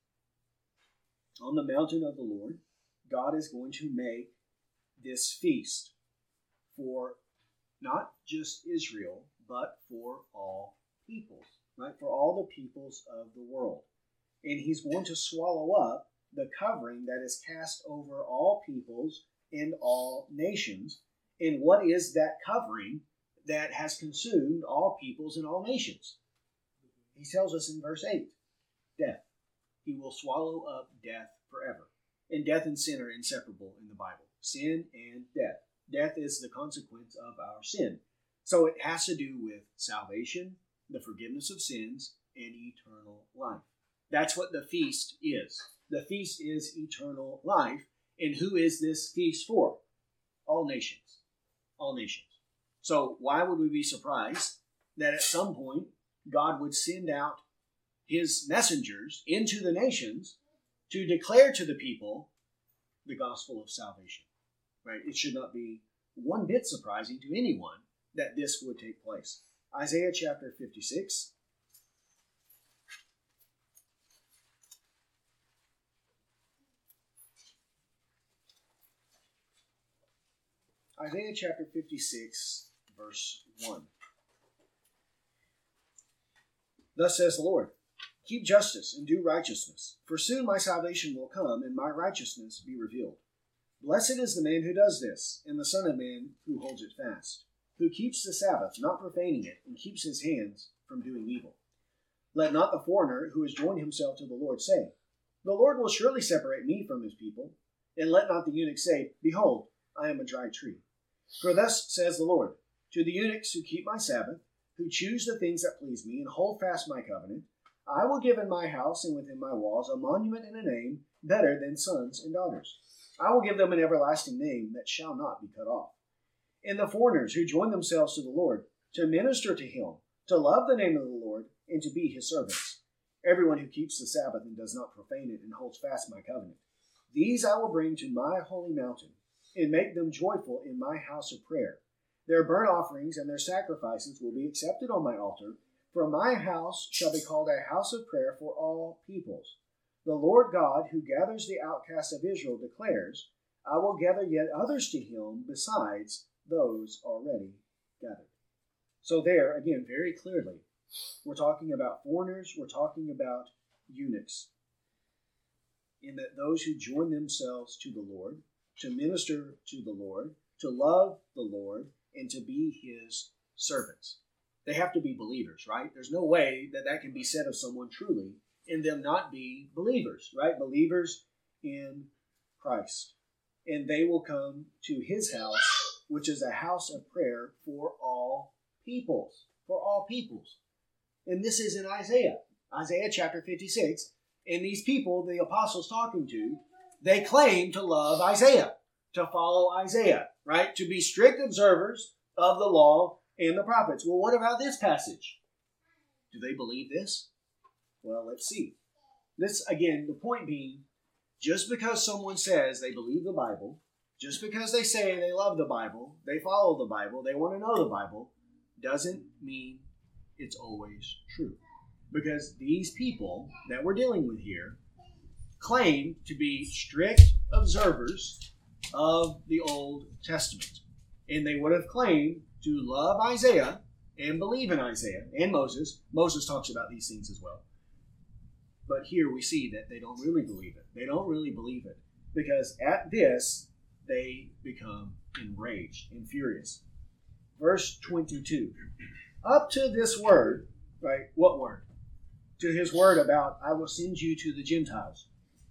on the mountain of the Lord, God is going to make this feast for not just Israel, but for all peoples, right? For all the peoples of the world. And he's going to swallow up the covering that is cast over all peoples and all nations. And what is that covering that has consumed all peoples and all nations? He tells us in verse 8, death. He will swallow up death forever. And death and sin are inseparable in the Bible. Sin and death. Death is the consequence of our sin. So it has to do with salvation, the forgiveness of sins, and eternal life. That's what the feast is. The feast is eternal life. And who is this feast for? All nations. All nations. So why would we be surprised that at some point God would send out his messengers into the nations to declare to the people the gospel of salvation? Right? It should not be one bit surprising to anyone that this would take place. Isaiah chapter 56. Isaiah chapter 56, verse 1. Thus says the Lord, keep justice and do righteousness, for soon my salvation will come and my righteousness be revealed. Blessed is the man who does this, and the Son of Man who holds it fast, who keeps the Sabbath, not profaning it, and keeps his hands from doing evil. Let not the foreigner who has joined himself to the Lord say, the Lord will surely separate me from his people. And let not the eunuch say, behold, I am a dry tree. For thus says the Lord, to the eunuchs who keep my Sabbath, who choose the things that please me, and hold fast my covenant, I will give in my house and within my walls a monument and a name better than sons and daughters. I will give them an everlasting name that shall not be cut off. And the foreigners who join themselves to the Lord, to minister to him, to love the name of the Lord, and to be his servants. Everyone who keeps the Sabbath and does not profane it and holds fast my covenant. These I will bring to my holy mountain, and make them joyful in my house of prayer. Their burnt offerings and their sacrifices will be accepted on my altar, for my house shall be called a house of prayer for all peoples. The Lord God, who gathers the outcasts of Israel, declares, I will gather yet others to him besides those already gathered. So there, again, very clearly, we're talking about foreigners, we're talking about eunuchs. In that those who join themselves to the Lord, to minister to the Lord, to love the Lord, and to be his servants. They have to be believers, right? There's no way that that can be said of someone truly and them not be believers, right? Believers in Christ. And they will come to his house, which is a house of prayer for all peoples. For all peoples. And this is in Isaiah chapter 56. And these people, the apostles talking to, they claim to love Isaiah, to follow Isaiah, right? To be strict observers of the law and the prophets. Well, what about this passage? Do they believe this? Well, let's see. This, again, the point being, just because someone says they believe the Bible, just because they say they love the Bible, they follow the Bible, they want to know the Bible, doesn't mean it's always true. Because these people that we're dealing with here claim to be strict observers of the Old Testament. And they would have claimed to love Isaiah and believe in Isaiah and Moses. Moses talks about these things as well. But here we see that they don't really believe it. They don't really believe it. Because at this, they become enraged and furious. Verse 22. Up to this word, right? What word? To his word about, I will send you to the Gentiles.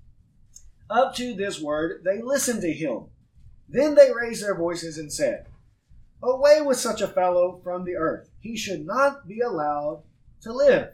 Up to this word, they listened to him. Then they raised their voices and said, away with such a fellow from the earth. He should not be allowed to live.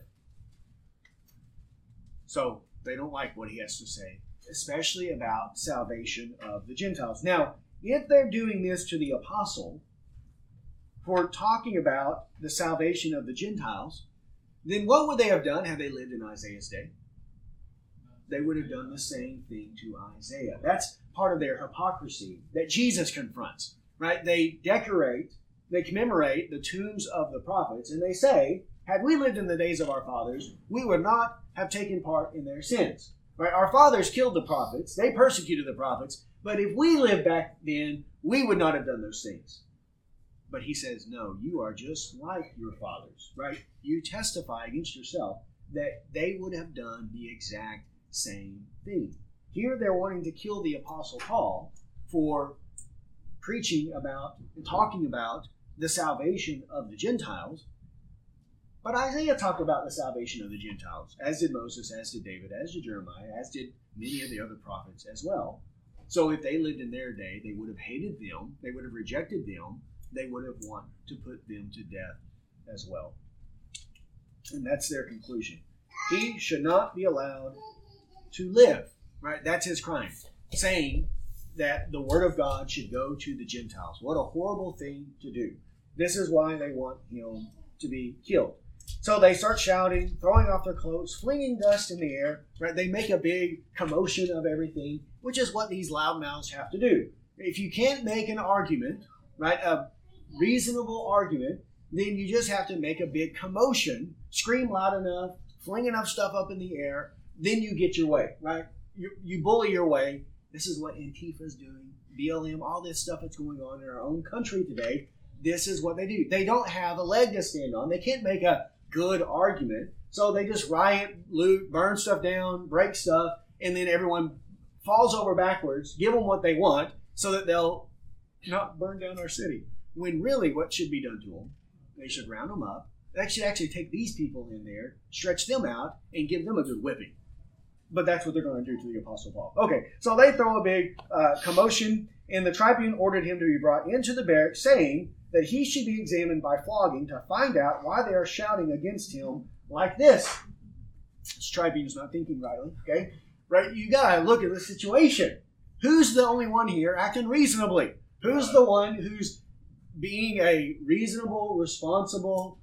So they don't like what he has to say, especially about salvation of the Gentiles. Now, if they're doing this to the apostle for talking about the salvation of the Gentiles, then what would they have done had they lived in Isaiah's day? They would have done the same thing to Isaiah. That's part of their hypocrisy that Jesus confronts, right? They commemorate the tombs of the prophets, and they say, had we lived in the days of our fathers, we would not have taken part in their sins. Right? Our fathers killed the prophets, they persecuted the prophets, but if we lived back then, we would not have done those things. But he says, no, you are just like your fathers, right? You testify against yourself that they would have done the exact same thing. Here they're wanting to kill the Apostle Paul for preaching about and talking about the salvation of the Gentiles. But Isaiah talked about the salvation of the Gentiles, as did Moses, as did David, as did Jeremiah, as did many of the other prophets as well. So if they lived in their day, they would have hated them, they would have rejected them, they would have wanted to put them to death as well. And that's their conclusion. He should not be allowed to live, right? That's his crime, saying that the word of God should go to the Gentiles. What a horrible thing to do. This is why they want him to be killed. So they start shouting, throwing off their clothes, flinging dust in the air, right? They make a big commotion of everything, which is what these loudmouths have to do. If you can't make an argument, right, a reasonable argument, then you just have to make a big commotion, scream loud enough, fling enough stuff up in the air, then you get your way, right? You bully your way. This is what Antifa is doing, BLM, all this stuff that's going on in our own country today. this is what they do. They don't have a leg to stand on. They can't make a good argument. So they just riot, loot, burn stuff down, break stuff, and then everyone falls over backwards, give them what they want so that they'll not burn down our city. When really what should be done to them, they should round them up. They should actually take these people in there, stretch them out, and give them a good whipping. But that's what they're going to do to the Apostle Paul. Okay, so they throw a big commotion, and the tribune ordered him to be brought into the barracks, saying that he should be examined by flogging to find out why they are shouting against him like this. This tribune is not thinking rightly, okay? Right? You got to look at the situation. Who's the only one here acting reasonably? Who's the one who's being a reasonable, responsible,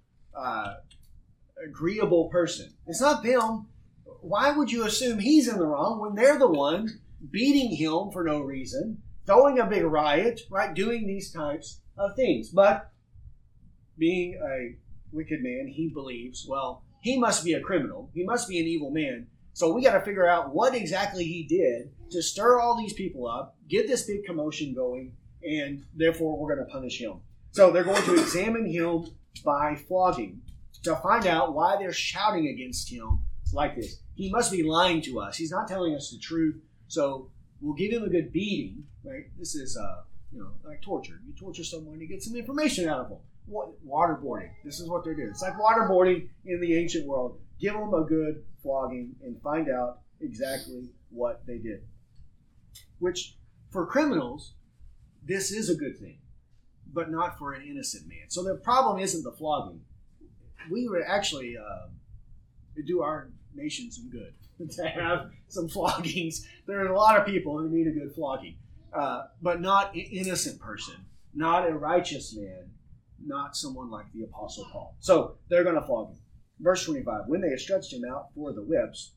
agreeable person? It's not them. Why would you assume he's in the wrong when they're the one beating him for no reason, throwing a big riot, right? Doing these types of things. But being a wicked man, he believes, well, he must be a criminal. He must be an evil man. So we got to figure out what exactly he did to stir all these people up, get this big commotion going, and therefore we're going to punish him. So they're going to examine him by flogging to find out why they're shouting against him like this. He must be lying to us. He's not telling us the truth. So we'll give him a good beating, right? This is, like torture. You torture someone, you get some information out of them. Waterboarding. This is what they're doing. It's like waterboarding in the ancient world. Give them a good flogging and find out exactly what they did. Which, for criminals, this is a good thing, but not for an innocent man. So the problem isn't the flogging. We would actually do our nation some good to have some floggings. There are a lot of people who need a good flogging, but not an innocent person, not a righteous man, not someone like the Apostle Paul. So they're going to flog him. Verse 25, when they had stretched him out for the whips,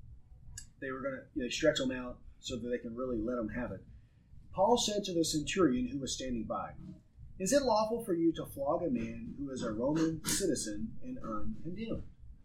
they stretch him out so that they can really let him have it. Paul said to the centurion who was standing by, "Is it lawful for you to flog a man who is a Roman citizen and uncondemned?"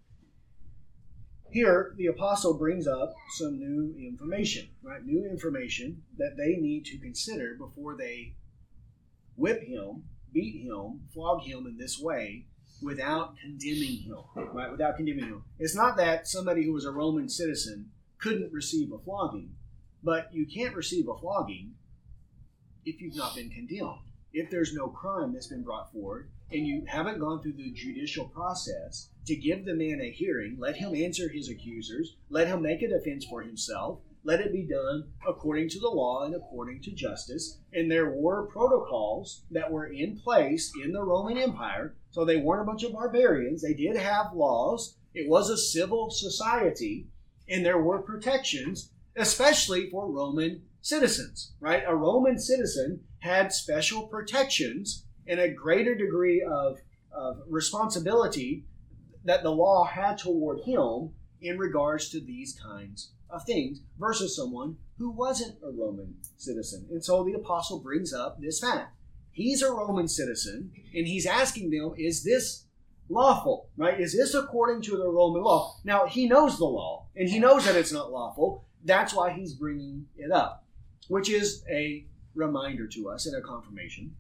Here, the apostle brings up some new information, right? New information that they need to consider before they whip him, beat him, flog him in this way without condemning him, right? Without condemning him. It's not that somebody who was a Roman citizen couldn't receive a flogging, but you can't receive a flogging if you've not been condemned. If there's no crime that's been brought forward and you haven't gone through the judicial process to give the man a hearing, let him answer his accusers, let him make a defense for himself, let it be done according to the law and according to justice. And there were protocols that were in place in the Roman Empire, so they weren't a bunch of barbarians. They did have laws. It was a civil society, and there were protections, especially for Roman citizens, right? A Roman citizen had special protections and a greater degree of responsibility that the law had toward him in regards to these kinds of things versus someone who wasn't a Roman citizen. And so the apostle brings up this fact. He's a Roman citizen, and he's asking them, is this lawful, right? Is this according to the Roman law? Now, he knows the law, and he knows that it's not lawful. That's why he's bringing it up, which is a reminder to us and a confirmation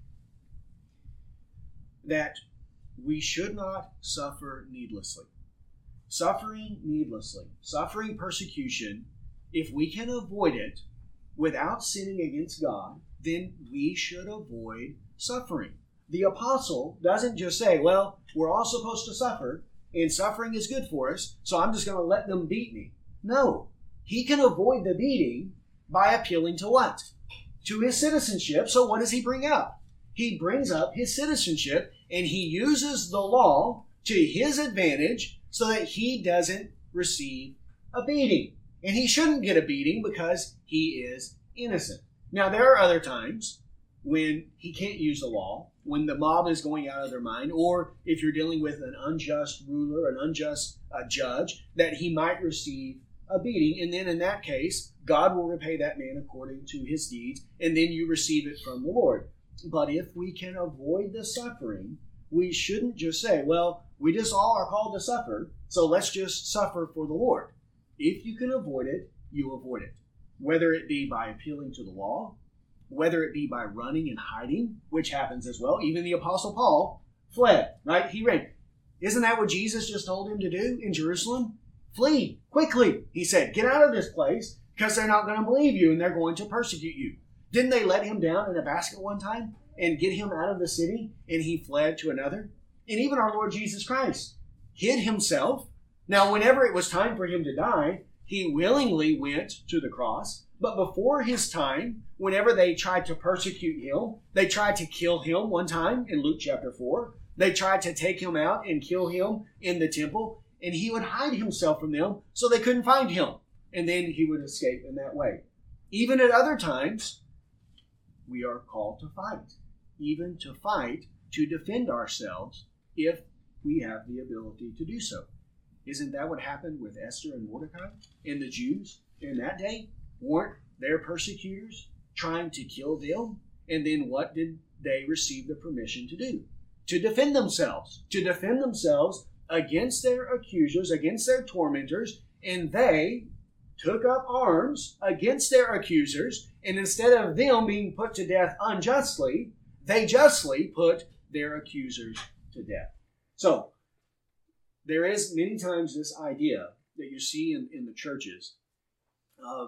that we should not suffer needlessly. Suffering needlessly, suffering persecution, if we can avoid it without sinning against God, then we should avoid suffering. The apostle doesn't just say, well, we're all supposed to suffer, and suffering is good for us, so I'm just going to let them beat me. No, he can avoid the beating by appealing to what? To his citizenship. So what does he bring up? He brings up his citizenship, and he uses the law to his advantage so that he doesn't receive a beating. And he shouldn't get a beating because he is innocent. Now, there are other times when he can't use the law, when the mob is going out of their mind, or if you're dealing with an unjust ruler, an unjust judge, that he might receive a beating. And then in that case, God will repay that man according to his deeds, and then you receive it from the Lord. But if we can avoid the suffering, we shouldn't just say, well, we just all are called to suffer, so let's just suffer for the Lord. If you can avoid it, you avoid it. Whether it be by appealing to the law, whether it be by running and hiding, which happens as well. Even the Apostle Paul fled, right? He ran. Isn't that what Jesus just told him to do in Jerusalem? Flee quickly. He said, get out of this place because they're not going to believe you and they're going to persecute you. Didn't they let him down in a basket one time and get him out of the city and he fled to another? And even our Lord Jesus Christ hid himself. Now, whenever it was time for him to die, he willingly went to the cross. But before his time, whenever they tried to persecute him, they tried to kill him one time in Luke chapter 4. They tried to take him out and kill him in the temple, and he would hide himself from them so they couldn't find him. And then he would escape in that way. Even at other times, we are called to fight. Even to fight, to defend ourselves, if we have the ability to do so. Isn't that what happened with Esther and Mordecai and the Jews in that day? Weren't their persecutors trying to kill them? And then what did they receive the permission to do? To defend themselves. To defend themselves against their accusers, against their tormentors, and they took up arms against their accusers, and instead of them being put to death unjustly, they justly put their accusers to death. So, there is many times this idea that you see in the churches of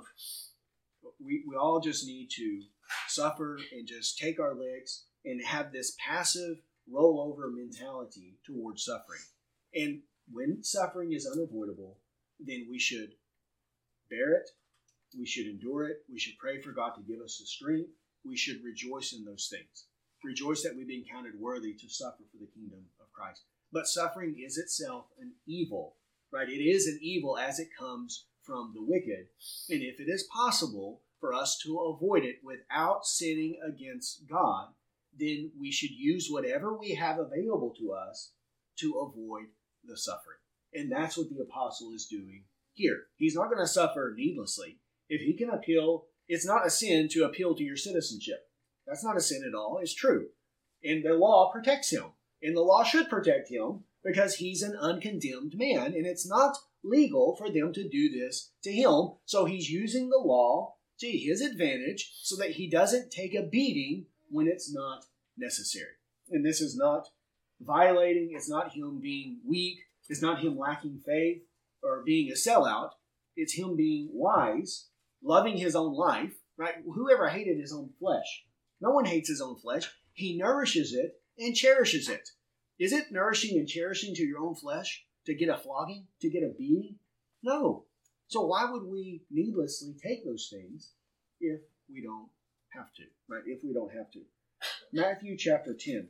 we all just need to suffer and just take our licks and have this passive rollover mentality towards suffering. And when suffering is unavoidable, then we should bear it, we should endure it, we should pray for God to give us the strength, we should rejoice in those things. Rejoice that we've been counted worthy to suffer for the kingdom of Christ. But suffering is itself an evil, right? It is an evil as it comes from the wicked. And if it is possible for us to avoid it without sinning against God, then we should use whatever we have available to us to avoid the suffering. And that's what the apostle is doing here. He's not going to suffer needlessly. If he can appeal, it's not a sin to appeal to your citizenship. That's not a sin at all. It's true. And the law protects him. And the law should protect him because he's an uncondemned man. And it's not legal for them to do this to him. So he's using the law to his advantage so that he doesn't take a beating when it's not necessary. And this is not violating. It's not him being weak. It's not him lacking faith or being a sellout. It's him being wise, loving his own life, right? Whoever hated his own flesh? No one hates his own flesh. He nourishes it and cherishes it. Is it nourishing and cherishing to your own flesh to get a flogging, to get a beating? No. So why would we needlessly take those things if we don't have to, right? If we don't have to. Matthew chapter 10.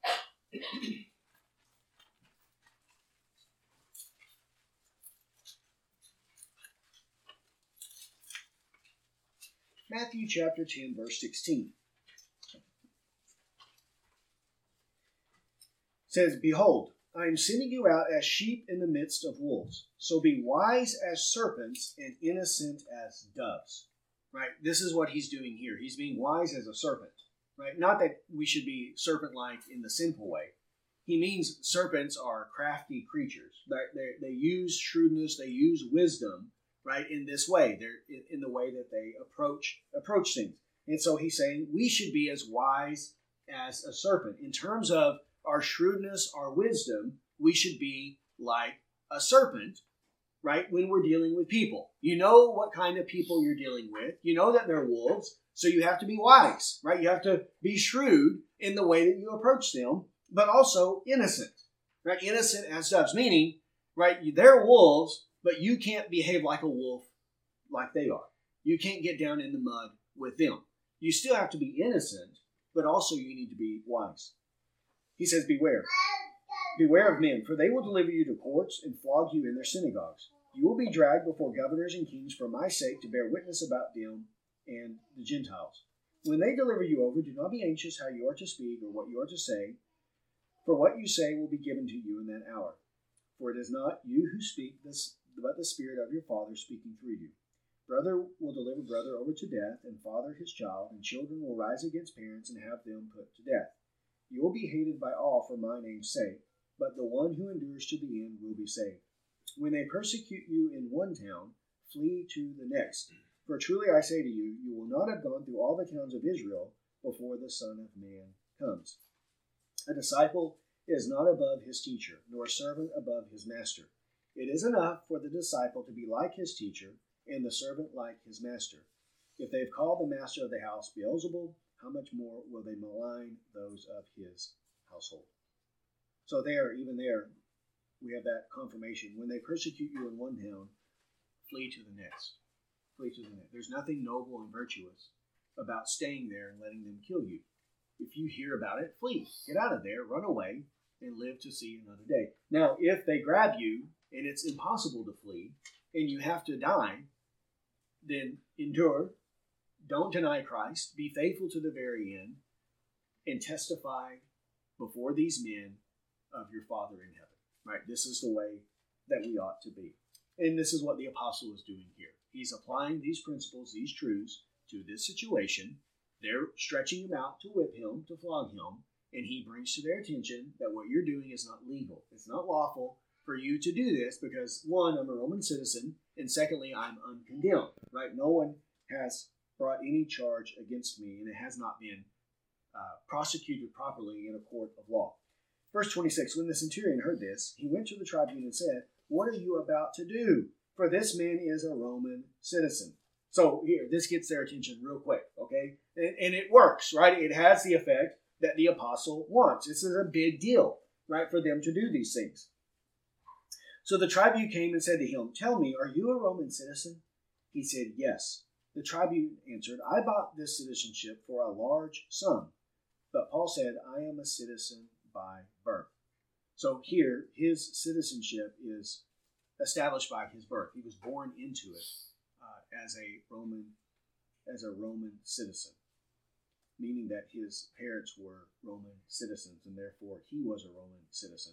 Matthew chapter 10, verse 16. Says, behold, I am sending you out as sheep in the midst of wolves. So be wise as serpents and innocent as doves. Right? This is what he's doing here. He's being wise as a serpent. Right? Not that we should be serpent-like in the sinful way. He means serpents are crafty creatures. They use shrewdness, they use wisdom, right, in this way. They're in the way that they approach things. And so he's saying we should be as wise as a serpent. In terms of our shrewdness, our wisdom, we should be like a serpent, right, when we're dealing with people. You know what kind of people you're dealing with. You know that they're wolves, so you have to be wise, right? You have to be shrewd in the way that you approach them, but also innocent, right? Innocent as doves, meaning, right, they're wolves, but you can't behave like a wolf like they are. You can't get down in the mud with them. You still have to be innocent, but also you need to be wise. He says, beware. Beware of men, for they will deliver you to courts and flog you in their synagogues. You will be dragged before governors and kings for my sake to bear witness about them and the Gentiles. When they deliver you over, do not be anxious how you are to speak or what you are to say, for what you say will be given to you in that hour. For it is not you who speak this, but the Spirit of your Father speaking through you. Brother will deliver brother over to death, and father his child, and children will rise against parents and have them put to death. You will be hated by all for my name's sake, but the one who endures to the end will be saved. When they persecute you in one town, flee to the next. For truly I say to you, you will not have gone through all the towns of Israel before the Son of Man comes. A disciple is not above his teacher, nor a servant above his master. It is enough for the disciple to be like his teacher, and the servant like his master. If they've called the master of the house Beelzebul, how much more will they malign those of his household? So even there, we have that confirmation. When they persecute you in one town, flee to the next. Flee to the next. There's nothing noble and virtuous about staying there and letting them kill you. If you hear about it, flee. Get out of there, run away, and live to see another day. Now, if they grab you and it's impossible to flee and you have to die, then endure. Don't deny Christ. Be faithful to the very end and testify before these men of your Father in heaven. Right? This is the way that we ought to be. And this is what the apostle is doing here. He's applying these principles, these truths, to this situation. They're stretching him out to whip him, to flog him, and he brings to their attention that what you're doing is not legal. It's not lawful for you to do this because, one, I'm a Roman citizen, and secondly, I'm uncondemned. Right? No one has brought any charge against me, and it has not been prosecuted properly in a court of law. Verse 26, when the centurion heard this, he went to the tribune and said, what are you about to do? For this man is a Roman citizen. So here, this gets their attention real quick, okay? And it works, right? It has the effect that the apostle wants. This is a big deal, right, for them to do these things. So the tribune came and said to him, tell me, are you a Roman citizen? He said, yes. The tribune answered, I bought this citizenship for a large sum. But Paul said, I am a citizen by birth. So here, his citizenship is established by his birth. He was born into it as a Roman citizen, meaning that his parents were Roman citizens, and therefore he was a Roman citizen.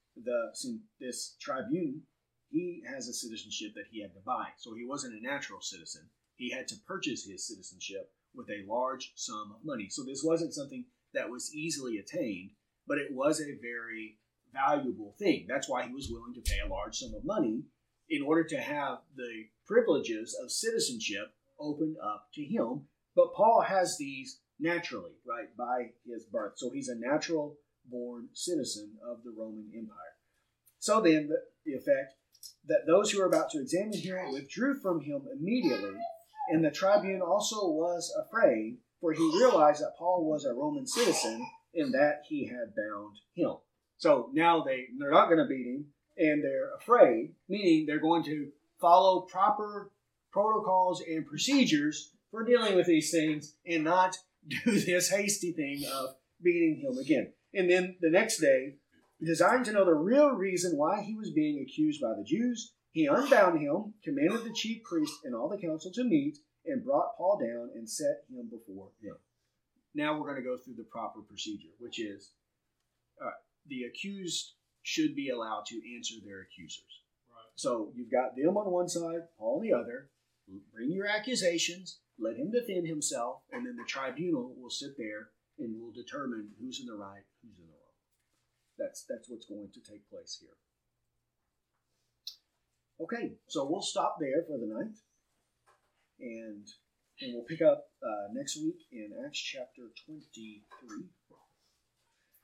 This tribune, he has a citizenship that he had to buy. So he wasn't a natural citizen. He had to purchase his citizenship with a large sum of money. So this wasn't something that was easily attained, but it was a very valuable thing. That's why he was willing to pay a large sum of money in order to have the privileges of citizenship opened up to him. But Paul has these naturally, right, by his birth. So he's a natural born citizen of the Roman Empire. So then the effect that those who were about to examine him withdrew from him immediately, and the tribune also was afraid, for he realized that Paul was a Roman citizen and that he had bound him. So now they're not going to beat him, and they're afraid, meaning they're going to follow proper protocols and procedures for dealing with these things and not do this hasty thing of beating him again. And then the next day, desiring to know the real reason why he was being accused by the Jews, he unbound him, commanded the chief priest and all the council to meet, and brought Paul down and set him before them. Now we're going to go through the proper procedure, which is the accused should be allowed to answer their accusers. Right. So you've got them on one side, Paul on the other. Bring your accusations, let him defend himself, and then the tribunal will sit there and will determine who's in the right, who's in the wrong. That's what's going to take place here. Okay, so we'll stop there for the night, and we'll pick up next week in Acts chapter 23.